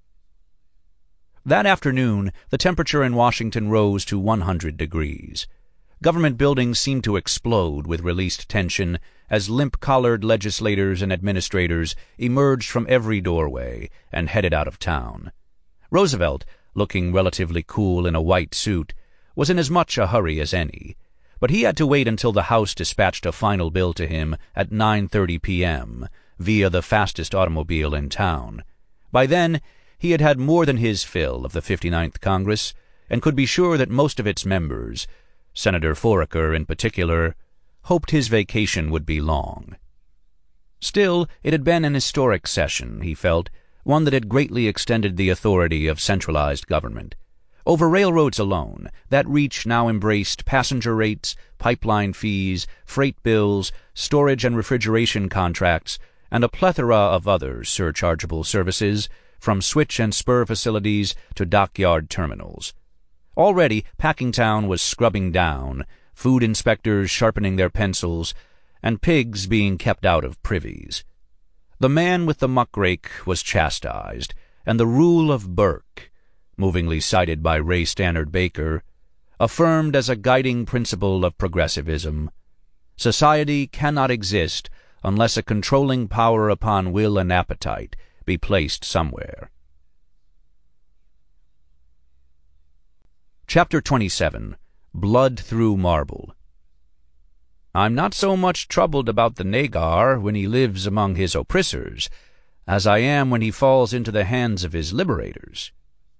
That afternoon, the temperature in Washington rose to one hundred degrees. Government buildings seemed to explode with released tension as limp-collared legislators and administrators emerged from every doorway and headed out of town. Roosevelt, looking relatively cool in a white suit, was in as much a hurry as any, but he had to wait until the House dispatched a final bill to him at nine thirty p.m. via the fastest automobile in town. By then, he had had more than his fill of the fifty-ninth Congress, and could be sure that most of its members, Senator Foraker in particular, hoped his vacation would be long. Still, it had been an historic session, he felt, one that had greatly extended the authority of centralized government. Over railroads alone, that reach now embraced passenger rates, pipeline fees, freight bills, storage and refrigeration contracts, and a plethora of other surchargeable services, from switch and spur facilities to dockyard terminals. Already, Packingtown was scrubbing down, food inspectors sharpening their pencils, and pigs being kept out of privies. The man with the muckrake was chastised, and the rule of Burke, movingly cited by Ray Stannard Baker, affirmed as a guiding principle of progressivism: society cannot exist unless a controlling power upon will and appetite be placed somewhere. Chapter twenty-seven. Blood Through Marble. I'm not so much troubled about the Nagar when he lives among his oppressors as I am when he falls into the hands of his liberators.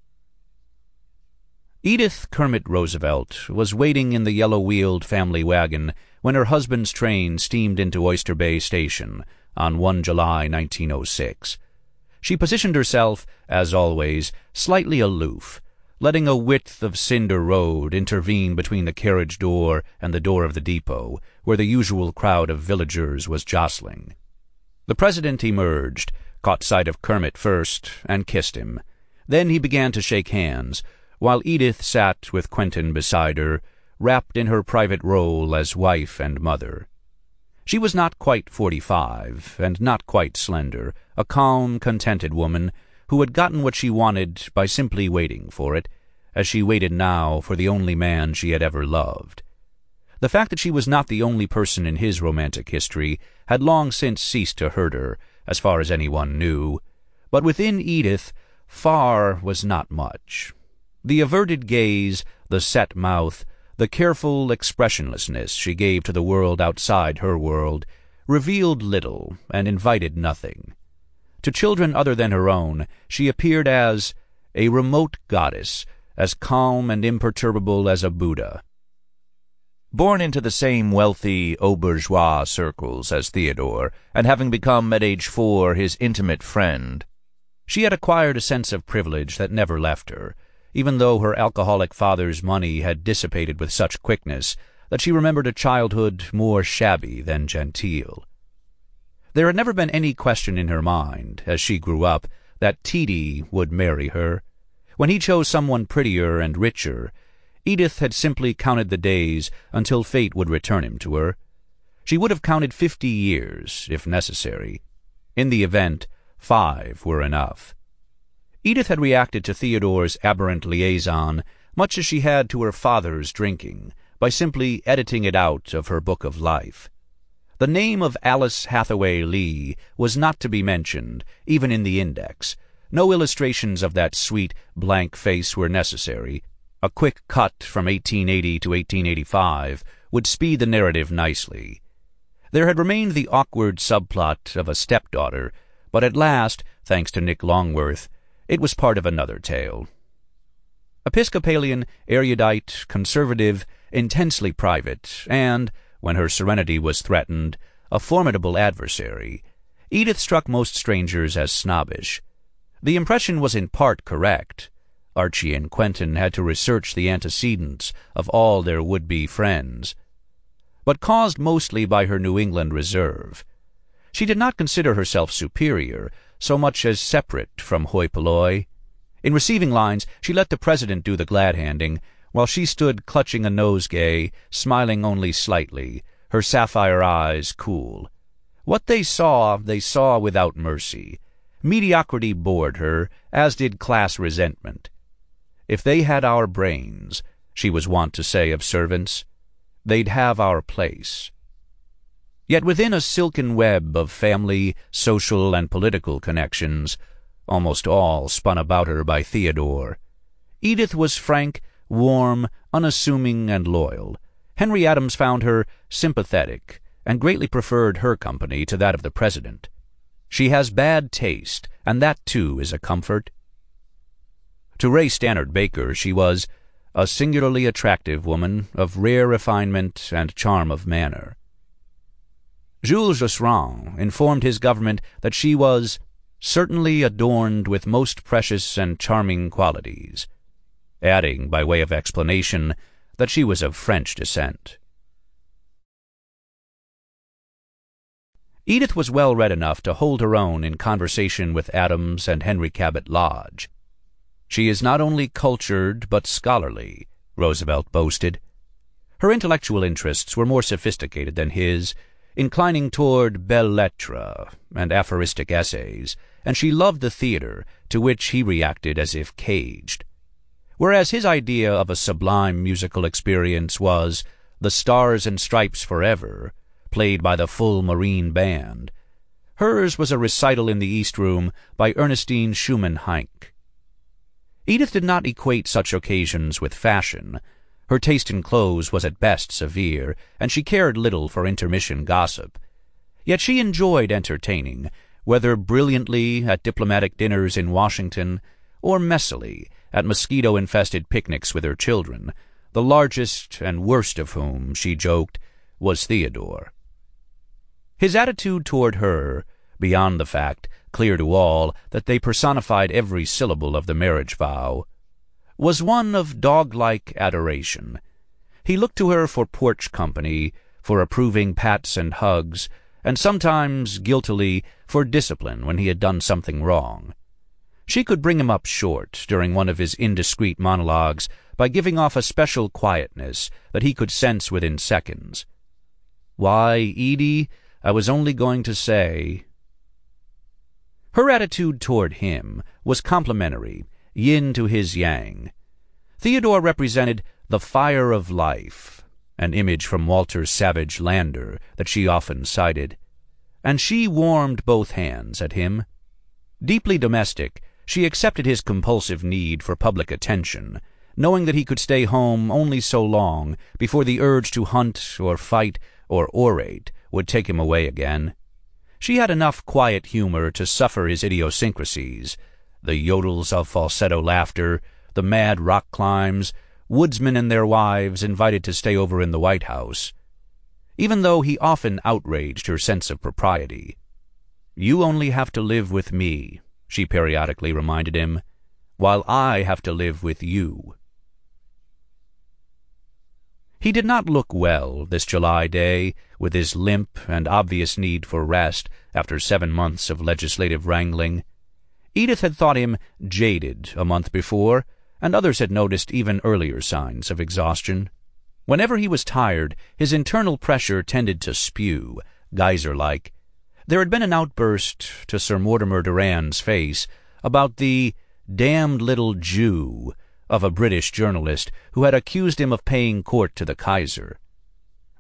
Edith Kermit Roosevelt was waiting in the yellow-wheeled family wagon when her husband's train steamed into Oyster Bay Station on the first of July, nineteen oh six. She positioned herself, as always, slightly aloof, letting a width of cinder road intervene between the carriage door and the door of the depot, where the usual crowd of villagers was jostling. The President emerged, caught sight of Kermit first, and kissed him. Then he began to shake hands, while Edith sat with Quentin beside her, wrapped in her private role as wife and mother. She was not quite forty-five, and not quite slender, a calm, contented woman who had gotten what she wanted by simply waiting for it, as she waited now for the only man she had ever loved. The fact that she was not the only person in his romantic history had long since ceased to hurt her, as far as anyone knew, but within Edith, far was not much. The averted gaze, the set mouth, the careful expressionlessness she gave to the world outside her world revealed little and invited nothing. To children other than her own, she appeared as a remote goddess, as calm and imperturbable as a Buddha. Born into the same wealthy, au-bourgeois circles as Theodore, and having become at age four his intimate friend, she had acquired a sense of privilege that never left her, even though her alcoholic father's money had dissipated with such quickness that she remembered a childhood more shabby than genteel. There had never been any question in her mind, as she grew up, that Teedy would marry her. When he chose someone prettier and richer, Edith had simply counted the days until fate would return him to her. She would have counted fifty years, if necessary. In the event, five were enough. Edith had reacted to Theodore's aberrant liaison much as she had to her father's drinking, by simply editing it out of her book of life. The name of Alice Hathaway Lee was not to be mentioned, even in the index. No illustrations of that sweet, blank face were necessary. A quick cut from eighteen eighty to eighteen eighty-five would speed the narrative nicely. There had remained the awkward subplot of a stepdaughter, but at last, thanks to Nick Longworth, it was part of another tale. Episcopalian, erudite, conservative, intensely private, and, when her serenity was threatened, a formidable adversary, Edith struck most strangers as snobbish. The impression was in part correct. Archie and Quentin had to research the antecedents of all their would-be friends, but caused mostly by her New England reserve. She did not consider herself superior, so much as separate from hoi polloi. In receiving lines, she let the president do the glad-handing, while she stood clutching a nosegay, smiling only slightly, her sapphire eyes cool. What they saw, they saw without mercy. Mediocrity bored her, as did class resentment. If they had our brains, she was wont to say of servants, they'd have our place. Yet within a silken web of family, social, and political connections, almost all spun about her by Theodore, Edith was frank, warm, unassuming, and loyal. Henry Adams found her sympathetic, and greatly preferred her company to that of the president. She has bad taste, and that, too, is a comfort. To Ray Stannard Baker she was a singularly attractive woman of rare refinement and charm of manner. Jules Josserand informed his government that she was certainly adorned with most precious and charming qualities, adding, by way of explanation, that she was of French descent. Edith was well read enough to hold her own in conversation with Adams and Henry Cabot Lodge. She is not only cultured but scholarly, Roosevelt boasted. Her intellectual interests were more sophisticated than his, inclining toward belles lettres and aphoristic essays, and she loved the theater, to which he reacted as if caged. Whereas his idea of a sublime musical experience was The Stars and Stripes Forever, played by the full Marine Band, hers was a recital in the East Room by Ernestine Schumann Heink. Edith did not equate such occasions with fashion. Her taste in clothes was at best severe, and she cared little for intermission gossip. Yet she enjoyed entertaining, whether brilliantly at diplomatic dinners in Washington, or messily at mosquito-infested picnics with her children, the largest and worst of whom, she joked, was Theodore. His attitude toward her, beyond the fact, clear to all, that they personified every syllable of the marriage vow, was one of dog-like adoration. He looked to her for porch company, for approving pats and hugs, and sometimes, guiltily, for discipline when he had done something wrong. She could bring him up short during one of his indiscreet monologues by giving off a special quietness that he could sense within seconds. "Why, Edie, I was only going to say—" Her attitude toward him was complementary, yin to his yang. Theodore represented the fire of life, an image from Walter Savage Landor that she often cited, and she warmed both hands at him. Deeply domestic, she accepted his compulsive need for public attention, knowing that he could stay home only so long before the urge to hunt or fight or orate would take him away again. She had enough quiet humor to suffer his idiosyncrasies, the yodels of falsetto laughter, the mad rock climbs, woodsmen and their wives invited to stay over in the White House, even though he often outraged her sense of propriety. "You only have to live with me," she periodically reminded him, "while I have to live with you." He did not look well this July day, with his limp and obvious need for rest after seven months of legislative wrangling. Edith had thought him jaded a month before, and others had noticed even earlier signs of exhaustion. Whenever he was tired, his internal pressure tended to spew, geyser-like. There had been an outburst to Sir Mortimer Durand's face about the damned little Jew of a British journalist who had accused him of paying court to the Kaiser.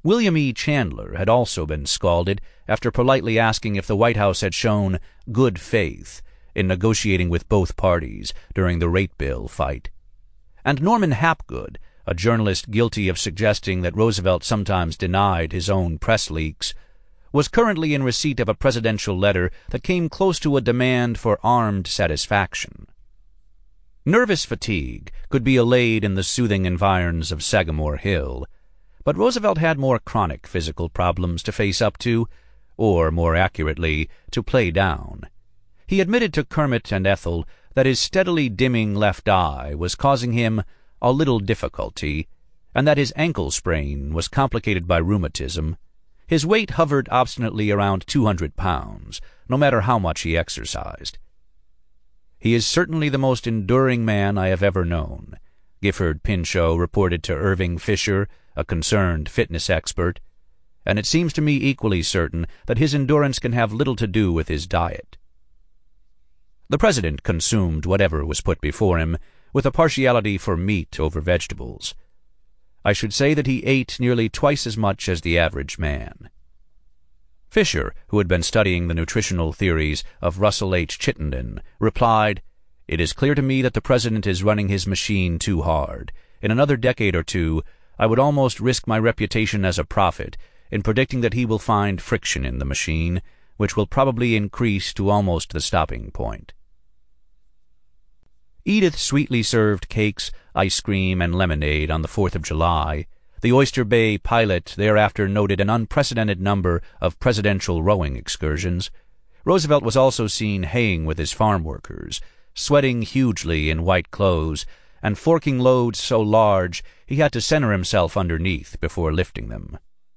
William E. Chandler had also been scalded after politely asking if the White House had shown good faith in negotiating with both parties during the rate bill fight. And Norman Hapgood, a journalist guilty of suggesting that Roosevelt sometimes denied his own press leaks, was currently in receipt of a presidential letter that came close to a demand for armed satisfaction. Nervous fatigue could be allayed in the soothing environs of Sagamore Hill, but Roosevelt had more chronic physical problems to face up to, or, more accurately, to play down. He admitted to Kermit and Ethel that his steadily dimming left eye was causing him a little difficulty, and that his ankle sprain was complicated by rheumatism. His weight hovered obstinately around two hundred pounds, no matter how much he exercised. "He is certainly the most enduring man I have ever known," Gifford Pinchot reported to Irving Fisher, a concerned fitness expert, "and it seems to me equally certain that his endurance can have little to do with his diet." The president consumed whatever was put before him, with a partiality for meat over vegetables. I should say that he ate nearly twice as much as the average man. Fisher, who had been studying the nutritional theories of Russell H. Chittenden, replied, "It is clear to me that the president is running his machine too hard. In another decade or two, I would almost risk my reputation as a prophet in predicting that he will find friction in the machine, which will probably increase to almost the stopping point." Edith sweetly served cakes, ice cream, and lemonade on the fourth of July. The Oyster Bay pilot thereafter noted an unprecedented number of presidential rowing excursions. Roosevelt was also seen haying with his farm workers, sweating hugely in white clothes, and forking loads so large he had to center himself underneath before lifting them.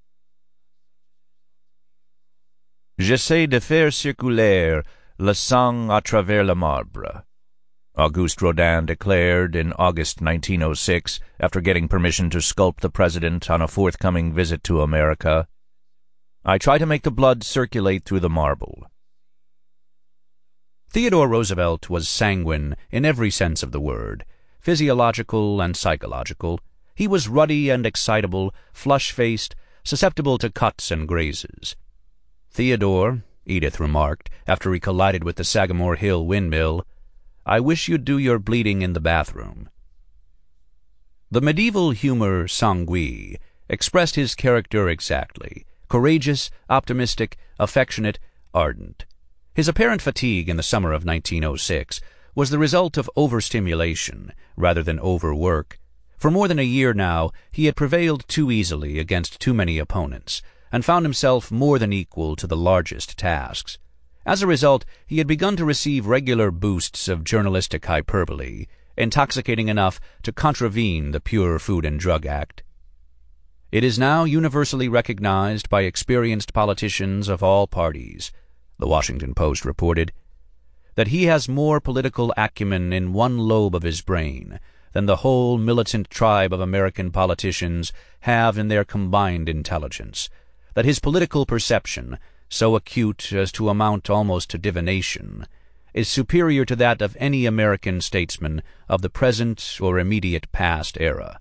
"J'essaie de faire circuler le sang à travers le marbre," Auguste Rodin declared in August nineteen oh six after getting permission to sculpt the president on a forthcoming visit to America. "I try to make the blood circulate through the marble." Theodore Roosevelt was sanguine in every sense of the word, physiological and psychological. He was ruddy and excitable, flush-faced, susceptible to cuts and grazes. "Theodore," Edith remarked after he collided with the Sagamore Hill windmill, "I wish you'd do your bleeding in the bathroom." The medieval humor sanguis expressed his character exactly: courageous, optimistic, affectionate, ardent. His apparent fatigue in the summer of nineteen oh six was the result of overstimulation rather than overwork. For more than a year now, he had prevailed too easily against too many opponents, and found himself more than equal to the largest tasks. As a result, he had begun to receive regular boosts of journalistic hyperbole, intoxicating enough to contravene the Pure Food and Drug Act. "It is now universally recognized by experienced politicians of all parties," the Washington Post reported, "that he has more political acumen in one lobe of his brain than the whole militant tribe of American politicians have in their combined intelligence, that his political perception, so acute as to amount almost to divination, is superior to that of any American statesman of the present or immediate past era."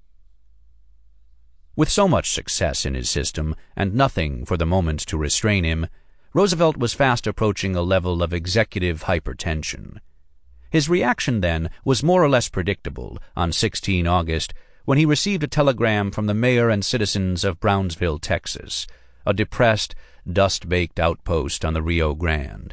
With so much success in his system, and nothing for the moment to restrain him, Roosevelt was fast approaching a level of executive hypertension. His reaction, then, was more or less predictable on the sixteenth of August, when he received a telegram from the mayor and citizens of Brownsville, Texas, a depressed, dust-baked outpost on the Rio Grande.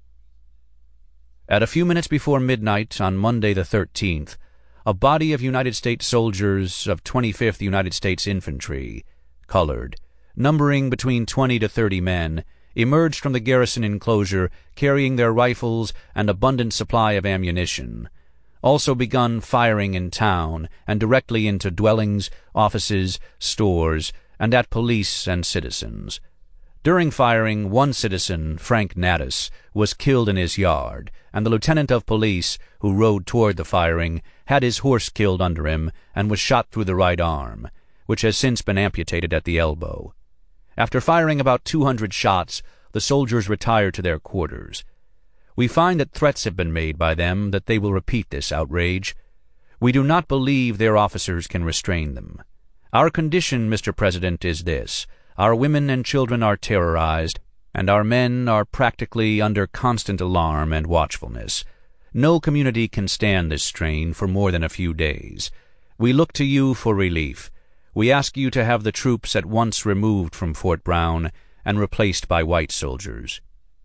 At a few minutes before midnight on Monday the thirteenth, a body of United States soldiers of twenty-fifth United States Infantry, colored, numbering between twenty to thirty men, emerged from the garrison enclosure carrying their rifles and abundant supply of ammunition, also begun firing in town and directly into dwellings, offices, stores, and at police and citizens. During firing, one citizen, Frank Natus, was killed in his yard, and the lieutenant of police, who rode toward the firing, had his horse killed under him and was shot through the right arm, which has since been amputated at the elbow. After firing about two hundred shots, the soldiers retired to their quarters. We find that threats have been made by them that they will repeat this outrage. We do not believe their officers can restrain them. Our condition, Mister President, is this. Our women and children are terrorized, and our men are practically under constant alarm and watchfulness. No community can stand this strain for more than a few days. We look to you for relief. We ask you to have the troops at once removed from Fort Brown and replaced by white soldiers."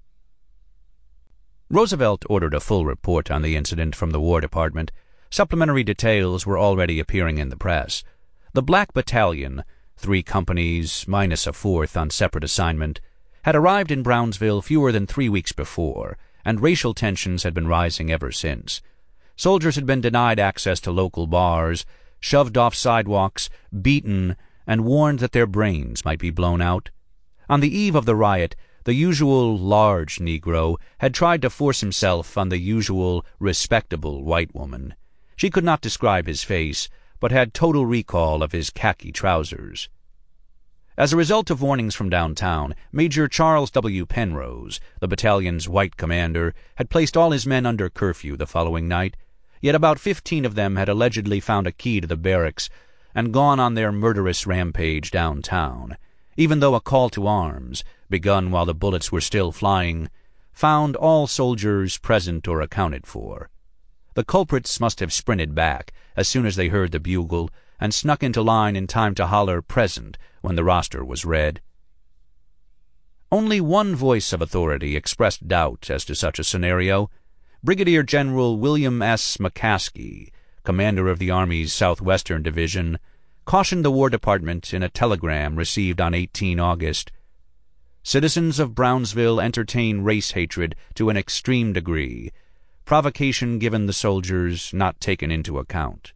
Roosevelt ordered a full report on the incident from the War Department. Supplementary details were already appearing in the press. The Black Battalion, three companies minus a fourth on separate assignment, had arrived in Brownsville fewer than three weeks before, and racial tensions had been rising ever since. Soldiers had been denied access to local bars, shoved off sidewalks, beaten, and warned that their brains might be blown out. On the eve of the riot, the usual large Negro had tried to force himself on the usual respectable white woman. She could not describe his face, but had total recall of his khaki trousers. As a result of warnings from downtown, Major Charles W. Penrose, the battalion's white commander, had placed all his men under curfew the following night, yet about fifteen of them had allegedly found a key to the barracks and gone on their murderous rampage downtown, even though a call to arms, begun while the bullets were still flying, found all soldiers present or accounted for. The culprits must have sprinted back as soon as they heard the bugle and snuck into line in time to holler "present" when the roster was read. Only one voice of authority expressed doubt as to such a scenario. Brigadier General William S. McCaskey, commander of the Army's Southwestern Division, cautioned the War Department in a telegram received on the eighteenth of August. "Citizens of Brownsville entertain race hatred to an extreme degree. Provocation given the soldiers not taken into account."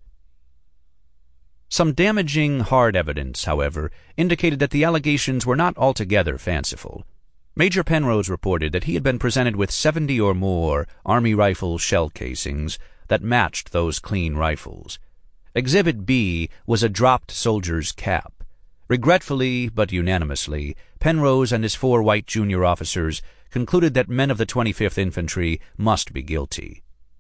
Some damaging hard evidence, however, indicated that the allegations were not altogether fanciful. Major Penrose reported that he had been presented with seventy or more Army rifle shell casings that matched those clean rifles. Exhibit B was a dropped soldier's cap. Regretfully, but unanimously, Penrose and his four white junior officers concluded that men of the twenty-fifth Infantry must be guilty.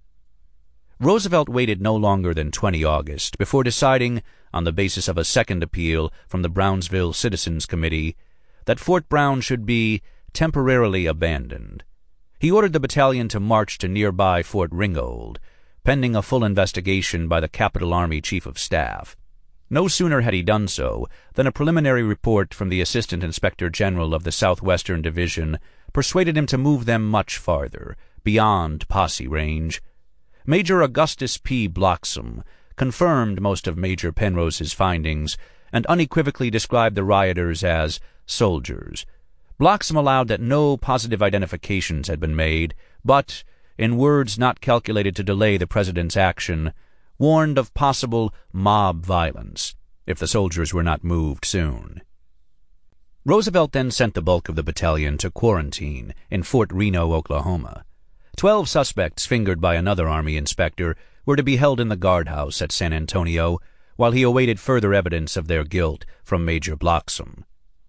Roosevelt waited no longer than the twentieth of August before deciding, on the basis of a second appeal from the Brownsville Citizens Committee, that Fort Brown should be temporarily abandoned. He ordered the battalion to march to nearby Fort Ringgold, pending a full investigation by the Capital Army Chief of Staff. No sooner had he done so than a preliminary report from the Assistant Inspector General of the Southwestern Division persuaded him to move them much farther, beyond posse range. Major Augustus P. Bloxam confirmed most of Major Penrose's findings and unequivocally described the rioters as soldiers. Bloxam allowed that no positive identifications had been made, but, in words not calculated to delay the President's action, warned of possible mob violence if the soldiers were not moved soon. Roosevelt then sent the bulk of the battalion to quarantine in Fort Reno, Oklahoma. Twelve suspects fingered by another Army inspector were to be held in the guardhouse at San Antonio while he awaited further evidence of their guilt from Major Bloxam.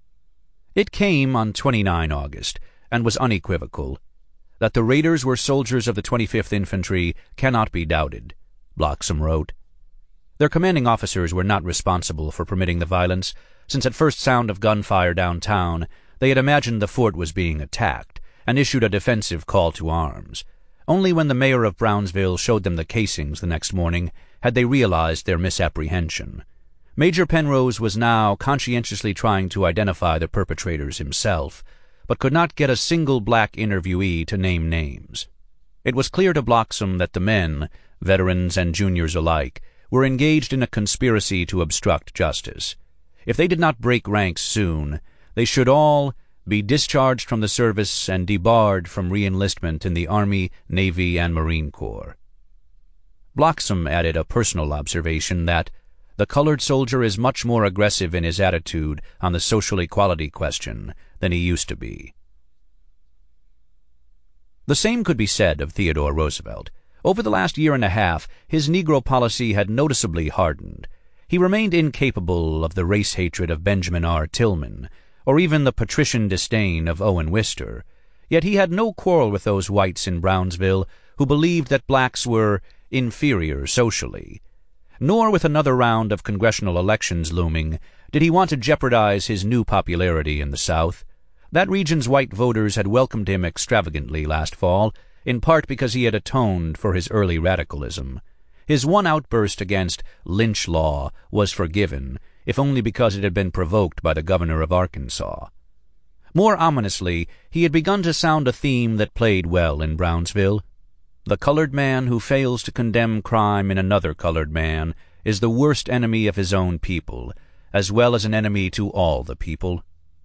It came on the twenty-ninth of August and was unequivocal. That the raiders were soldiers of the twenty-fifth Infantry cannot be doubted, Bloxam wrote. Their commanding officers were not responsible for permitting the violence, since at first sound of gunfire downtown they had imagined the fort was being attacked and issued a defensive call to arms. Only when the mayor of Brownsville showed them the casings the next morning had they realized their misapprehension. Major Penrose was now conscientiously trying to identify the perpetrators himself, but could not get a single black interviewee to name names. It was clear to Bloxam that the men, veterans and juniors alike, were engaged in a conspiracy to obstruct justice. If they did not break ranks soon, they should all be discharged from the service and debarred from re-enlistment in the Army, Navy, and Marine Corps. Bloxam added a personal observation that the colored soldier is much more aggressive in his attitude on the social equality question than he used to be. The same could be said of Theodore Roosevelt. Over the last year and a half, his Negro policy had noticeably hardened. He remained incapable of the race hatred of Benjamin R. Tillman, or even the patrician disdain of Owen Wister, yet he had no quarrel with those whites in Brownsville who believed that blacks were inferior socially. Nor, with another round of congressional elections looming, did he want to jeopardize his new popularity in the South. That region's white voters had welcomed him extravagantly last fall, in part because he had atoned for his early radicalism. His one outburst against lynch law was forgiven, if only because it had been provoked by the governor of Arkansas. More ominously, he had begun to sound a theme that played well in Brownsville. The colored man who fails to condemn crime in another colored man is the worst enemy of his own people, as well as an enemy to all the people.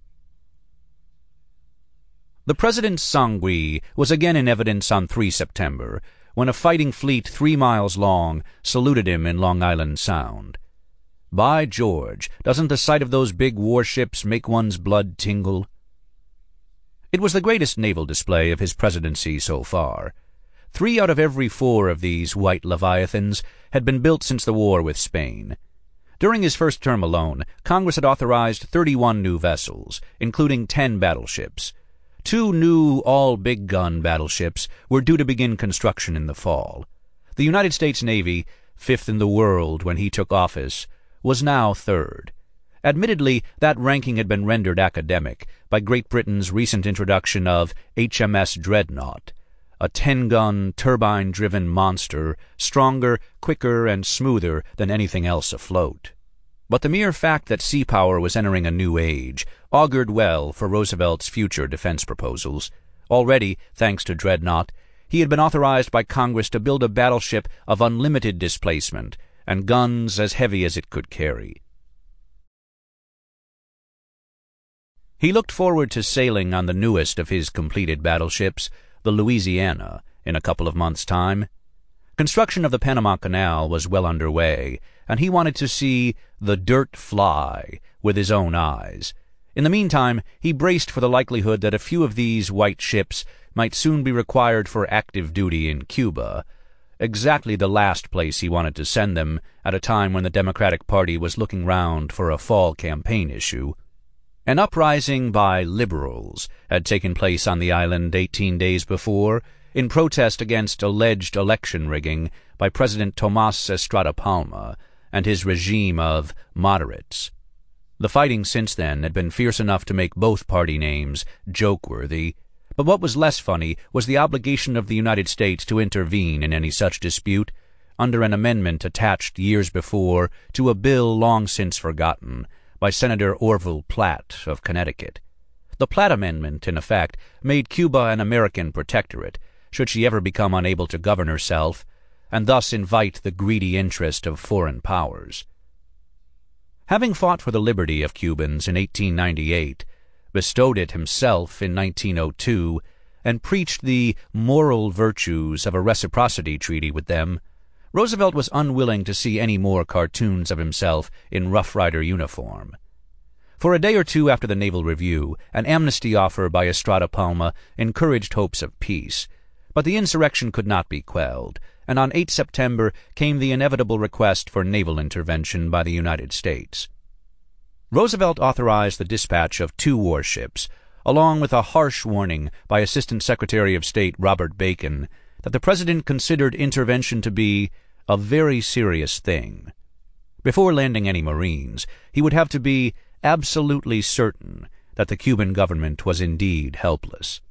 The president's sanguine was again in evidence on the third of September, when a fighting fleet three miles long saluted him in Long Island Sound. By George, doesn't the sight of those big warships make one's blood tingle? It was the greatest naval display of his presidency so far. Three out of every four of these white leviathans had been built since the war with Spain. During his first term alone, Congress had authorized thirty-one new vessels, including ten battleships. Two new all-big-gun battleships were due to begin construction in the fall. The United States Navy, fifth in the world when he took office, was now third. Admittedly, that ranking had been rendered academic by Great Britain's recent introduction of H M S Dreadnought, a ten-gun, turbine-driven monster, stronger, quicker, and smoother than anything else afloat. But the mere fact that sea power was entering a new age augured well for Roosevelt's future defense proposals. Already, thanks to Dreadnought, he had been authorized by Congress to build a battleship of unlimited displacement and guns as heavy as it could carry. He looked forward to sailing on the newest of his completed battleships, the Louisiana, in a couple of months' time. Construction of the Panama Canal was well underway, and he wanted to see the dirt fly with his own eyes. In the meantime, he braced for the likelihood that a few of these white ships might soon be required for active duty in Cuba, exactly the last place he wanted to send them at a time when the Democratic Party was looking round for a fall campaign issue. An uprising by liberals had taken place on the island eighteen days before, in protest against alleged election rigging by President Tomás Estrada Palma and his regime of moderates. The fighting since then had been fierce enough to make both party names joke-worthy, but what was less funny was the obligation of the United States to intervene in any such dispute, under an amendment attached years before to a bill long since forgotten by Senator Orville Platt of Connecticut. The Platt Amendment, in effect, made Cuba an American protectorate, should she ever become unable to govern herself, and thus invite the greedy interest of foreign powers. Having fought for the liberty of Cubans in eighteen ninety-eight, bestowed it himself in nineteen oh two, and preached the moral virtues of a reciprocity treaty with them, Roosevelt was unwilling to see any more cartoons of himself in Rough Rider uniform. For a day or two after the Naval Review, an amnesty offer by Estrada Palma encouraged hopes of peace, but the insurrection could not be quelled, and on the eighth of September came the inevitable request for naval intervention by the United States. Roosevelt authorized the dispatch of two warships, along with a harsh warning by Assistant Secretary of State Robert Bacon that the President considered intervention to be a very serious thing. Before landing any Marines, he would have to be absolutely certain that the Cuban government was indeed helpless.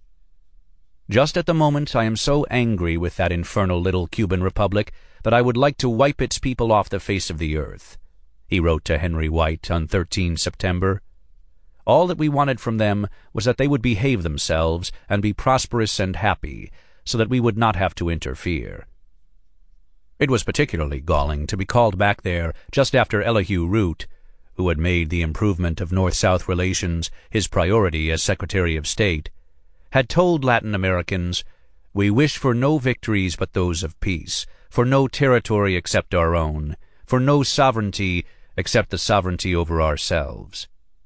Just at the moment I am so angry with that infernal little Cuban republic that I would like to wipe its people off the face of the earth, he wrote to Henry White on the thirteenth of September. All that we wanted from them was that they would behave themselves and be prosperous and happy, so that we would not have to interfere. It was particularly galling to be called back there just after Elihu Root, who had made the improvement of North-South relations his priority as Secretary of State, had told Latin Americans, "We wish for no victories but those of peace, for no territory except our own, for no sovereignty except the sovereignty over ourselves."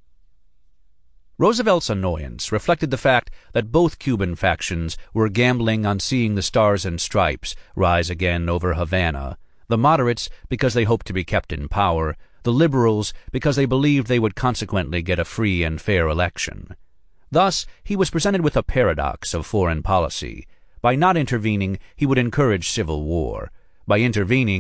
Roosevelt's annoyance reflected the fact that both Cuban factions were gambling on seeing the Stars and Stripes rise again over Havana, the moderates because they hoped to be kept in power, the liberals because they believed they would consequently get a free and fair election. Thus, he was presented with a paradox of foreign policy. By not intervening, he would encourage civil war. By intervening,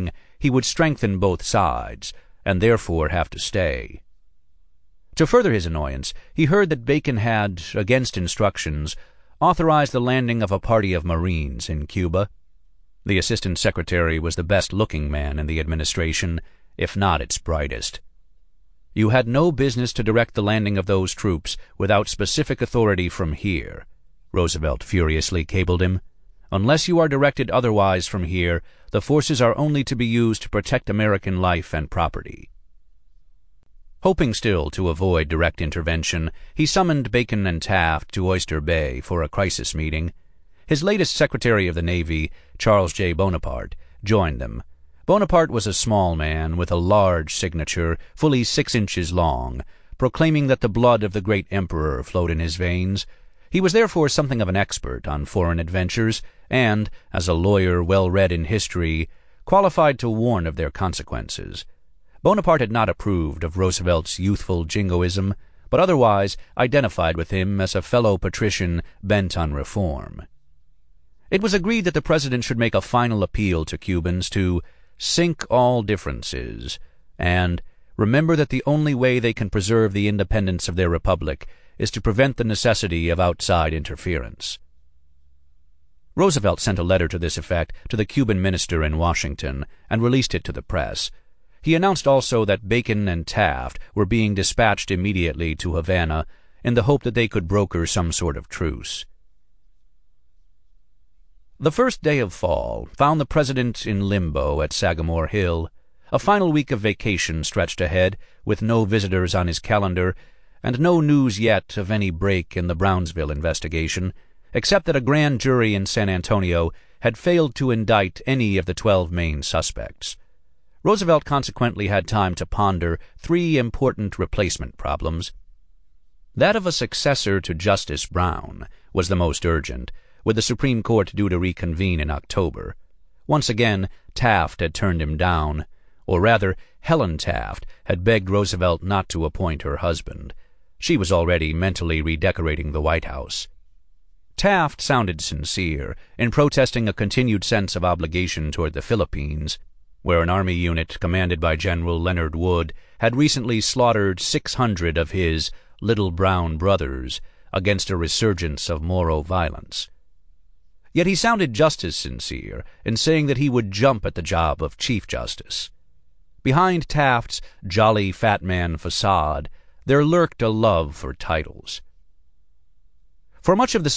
he would strengthen both sides, and therefore have to stay. To further his annoyance, he heard that Bacon had, against instructions, authorized the landing of a party of Marines in Cuba. The Assistant Secretary was the best-looking man in the administration, if not its brightest. "You had no business to direct the landing of those troops without specific authority from here," Roosevelt furiously cabled him. "Unless you are directed otherwise from here, the forces are only to be used to protect American life and property." Hoping still to avoid direct intervention, he summoned Bacon and Taft to Oyster Bay for a crisis meeting. His latest Secretary of the Navy, Charles J. Bonaparte, joined them. Bonaparte was a small man with a large signature, fully six inches long, proclaiming that the blood of the great emperor flowed in his veins. He was therefore something of an expert on foreign adventures, and, as a lawyer well read in history, qualified to warn of their consequences. Bonaparte had not approved of Roosevelt's youthful jingoism, but otherwise identified with him as a fellow patrician bent on reform. It was agreed that the President should make a final appeal to Cubans to sink all differences, and remember that the only way they can preserve the independence of their republic is to prevent the necessity of outside interference. Roosevelt sent a letter to this effect to the Cuban minister in Washington and released it to the press. He announced also that Bacon and Taft were being dispatched immediately to Havana in the hope that they could broker some sort of truce. The first day of fall found the President in limbo at Sagamore Hill. A final week of vacation stretched ahead, with no visitors on his calendar, and no news yet of any break in the Brownsville investigation, except that a grand jury in San Antonio had failed to indict any of the twelve main suspects. Roosevelt consequently had time to ponder three important replacement problems. That of a successor to Justice Brown was the most urgent, with the Supreme Court due to reconvene in October. Once again, Taft had turned him down, or rather, Helen Taft had begged Roosevelt not to appoint her husband. She was already mentally redecorating the White House. Taft sounded sincere in protesting a continued sense of obligation toward the Philippines, where an army unit commanded by General Leonard Wood had recently slaughtered six hundred of his little brown brothers against a resurgence of Moro violence. Yet he sounded just as sincere in saying that he would jump at the job of Chief Justice. Behind Taft's jolly fat man facade, there lurked a love for titles. For much of the